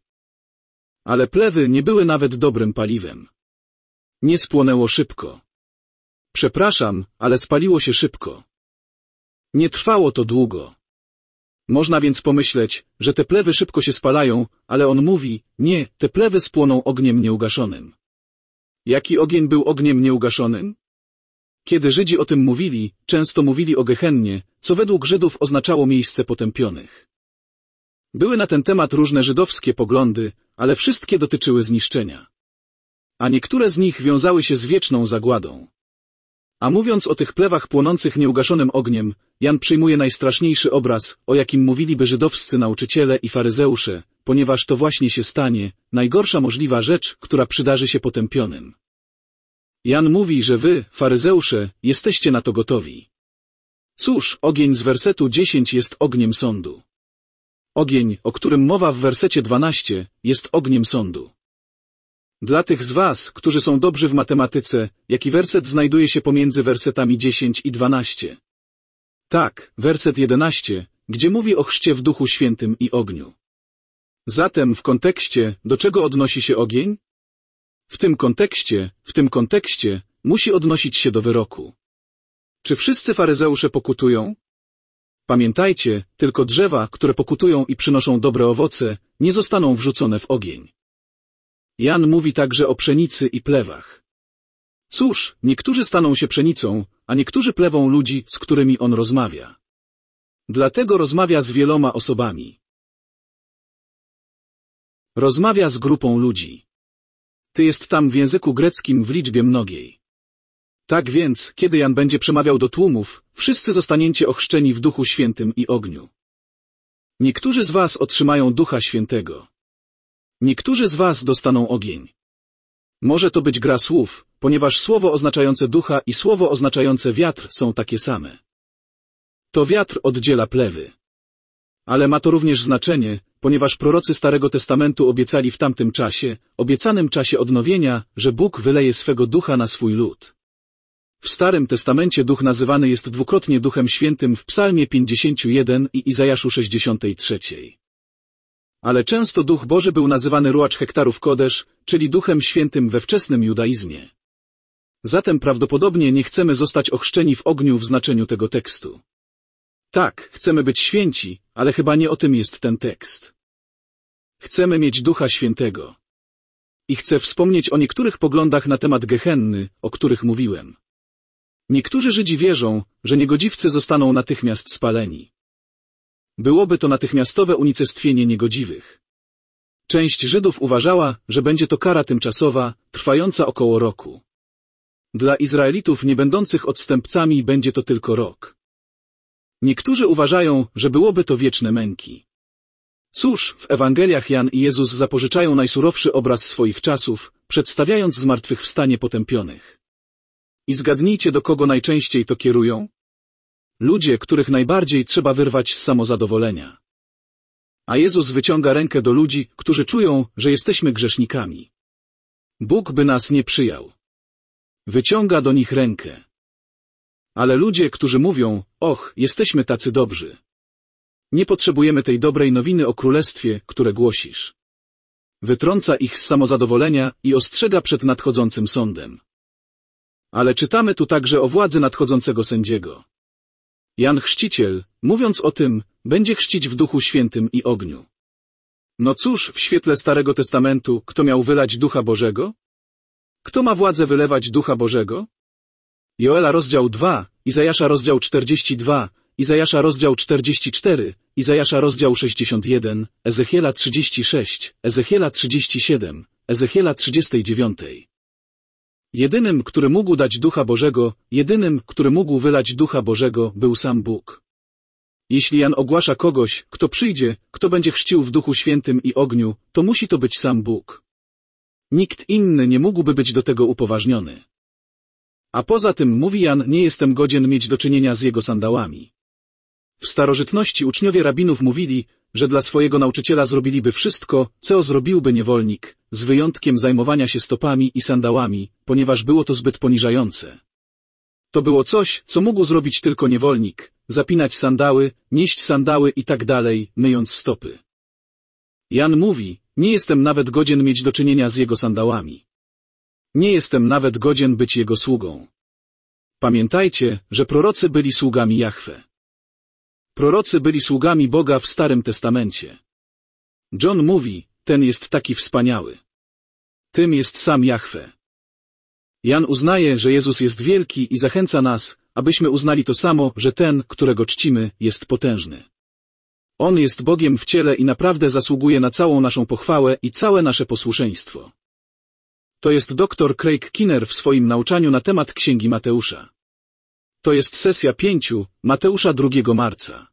S1: Ale plewy nie były nawet dobrym paliwem. Nie spłonęło szybko. Przepraszam, ale spaliło się szybko. Nie trwało to długo. Można więc pomyśleć, że te plewy szybko się spalają, ale on mówi, nie, te plewy spłoną ogniem nieugaszonym. Jaki ogień był ogniem nieugaszonym? Kiedy Żydzi o tym mówili, często mówili o Gehennie, co według Żydów oznaczało miejsce potępionych. Były na ten temat różne żydowskie poglądy, ale wszystkie dotyczyły zniszczenia. A niektóre z nich wiązały się z wieczną zagładą. A mówiąc o tych plewach płonących nieugaszonym ogniem, Jan przyjmuje najstraszniejszy obraz, o jakim mówiliby żydowscy nauczyciele i faryzeusze, ponieważ to właśnie się stanie, najgorsza możliwa rzecz, która przydarzy się potępionym. Jan mówi, że wy, faryzeusze, jesteście na to gotowi. Cóż, ogień z wersetu 10 jest ogniem sądu. Ogień, o którym mowa w wersecie 12, jest ogniem sądu. Dla tych z was, którzy są dobrzy w matematyce, jaki werset znajduje się pomiędzy wersetami 10 i 12? Tak, werset 11, gdzie mówi o chrzcie w Duchu Świętym i ogniu. Zatem w kontekście, do czego odnosi się ogień? W tym kontekście musi odnosić się do wyroku. Czy wszyscy faryzeusze pokutują? Pamiętajcie, tylko drzewa, które pokutują i przynoszą dobre owoce, nie zostaną wrzucone w ogień. Jan mówi także o pszenicy i plewach. Cóż, niektórzy staną się pszenicą, a niektórzy plewą ludzi, z którymi on rozmawia. Dlatego rozmawia z wieloma osobami. Rozmawia z grupą ludzi. Ty jest tam w języku greckim w liczbie mnogiej. Tak więc, kiedy Jan będzie przemawiał do tłumów, wszyscy zostaniecie ochrzczeni w Duchu Świętym i ogniu. Niektórzy z was otrzymają Ducha Świętego. Niektórzy z was dostaną ogień. Może to być gra słów, ponieważ słowo oznaczające ducha i słowo oznaczające wiatr są takie same. To wiatr oddziela plewy. Ale ma to również znaczenie, ponieważ prorocy Starego Testamentu obiecali w tamtym czasie, obiecanym czasie odnowienia, że Bóg wyleje swego ducha na swój lud. W Starym Testamencie duch nazywany jest dwukrotnie Duchem Świętym w Psalmie 51 i Izajaszu 63. Ale często Duch Boży był nazywany Ruach Hektarów Kodesz, czyli Duchem Świętym we wczesnym judaizmie. Zatem prawdopodobnie nie chcemy zostać ochrzczeni w ogniu w znaczeniu tego tekstu. Tak, chcemy być święci, ale chyba nie o tym jest ten tekst. Chcemy mieć Ducha Świętego. I chcę wspomnieć o niektórych poglądach na temat Gehenny, o których mówiłem. Niektórzy Żydzi wierzą, że niegodziwcy zostaną natychmiast spaleni. Byłoby to natychmiastowe unicestwienie niegodziwych. Część Żydów uważała, że będzie to kara tymczasowa, trwająca około roku. Dla Izraelitów nie będących odstępcami będzie to tylko rok. Niektórzy uważają, że byłoby to wieczne męki. Cóż, w Ewangeliach Jan i Jezus zapożyczają najsurowszy obraz swoich czasów, przedstawiając zmartwychwstanie potępionych. I zgadnijcie, do kogo najczęściej to kierują? Ludzie, których najbardziej trzeba wyrwać z samozadowolenia. A Jezus wyciąga rękę do ludzi, którzy czują, że jesteśmy grzesznikami. Bóg by nas nie przyjął. Wyciąga do nich rękę. Ale ludzie, którzy mówią, och, jesteśmy tacy dobrzy. Nie potrzebujemy tej dobrej nowiny o królestwie, które głosisz. Wytrąca ich z samozadowolenia i ostrzega przed nadchodzącym sądem. Ale czytamy tu także o władzy nadchodzącego sędziego. Jan Chrzciciel, mówiąc o tym, będzie chrzcić w Duchu Świętym i ogniu. No cóż, w świetle Starego Testamentu, kto miał wylać Ducha Bożego? Kto ma władzę wylewać Ducha Bożego? Joela rozdział 2, Izajasza rozdział 42, Izajasza rozdział 44, Izajasza rozdział 61, Ezechiela 36, Ezechiela 37, Ezechiela 39. Jedynym, który mógł dać Ducha Bożego, jedynym, który mógł wylać Ducha Bożego, był sam Bóg. Jeśli Jan ogłasza kogoś, kto przyjdzie, kto będzie chrzcił w Duchu Świętym i ogniu, to musi to być sam Bóg. Nikt inny nie mógłby być do tego upoważniony. A poza tym, mówi Jan, nie jestem godzien mieć do czynienia z jego sandałami. W starożytności uczniowie rabinów mówili, że dla swojego nauczyciela zrobiliby wszystko, co zrobiłby niewolnik, z wyjątkiem zajmowania się stopami i sandałami, ponieważ było to zbyt poniżające. To było coś, co mógł zrobić tylko niewolnik, zapinać sandały, nieść sandały i tak dalej, myjąc stopy. Jan mówi, nie jestem nawet godzien mieć do czynienia z jego sandałami. Nie jestem nawet godzien być jego sługą. Pamiętajcie, że prorocy byli sługami Jahwe. Prorocy byli sługami Boga w Starym Testamencie. John mówi, ten jest taki wspaniały. Tym jest sam Jahwe. Jan uznaje, że Jezus jest wielki i zachęca nas, abyśmy uznali to samo, że ten, którego czcimy, jest potężny. On jest Bogiem w ciele i naprawdę zasługuje na całą naszą pochwałę i całe nasze posłuszeństwo. To jest dr Craig Keener w swoim nauczaniu na temat Księgi Mateusza. To jest sesja 5, Mateusza 2 marca.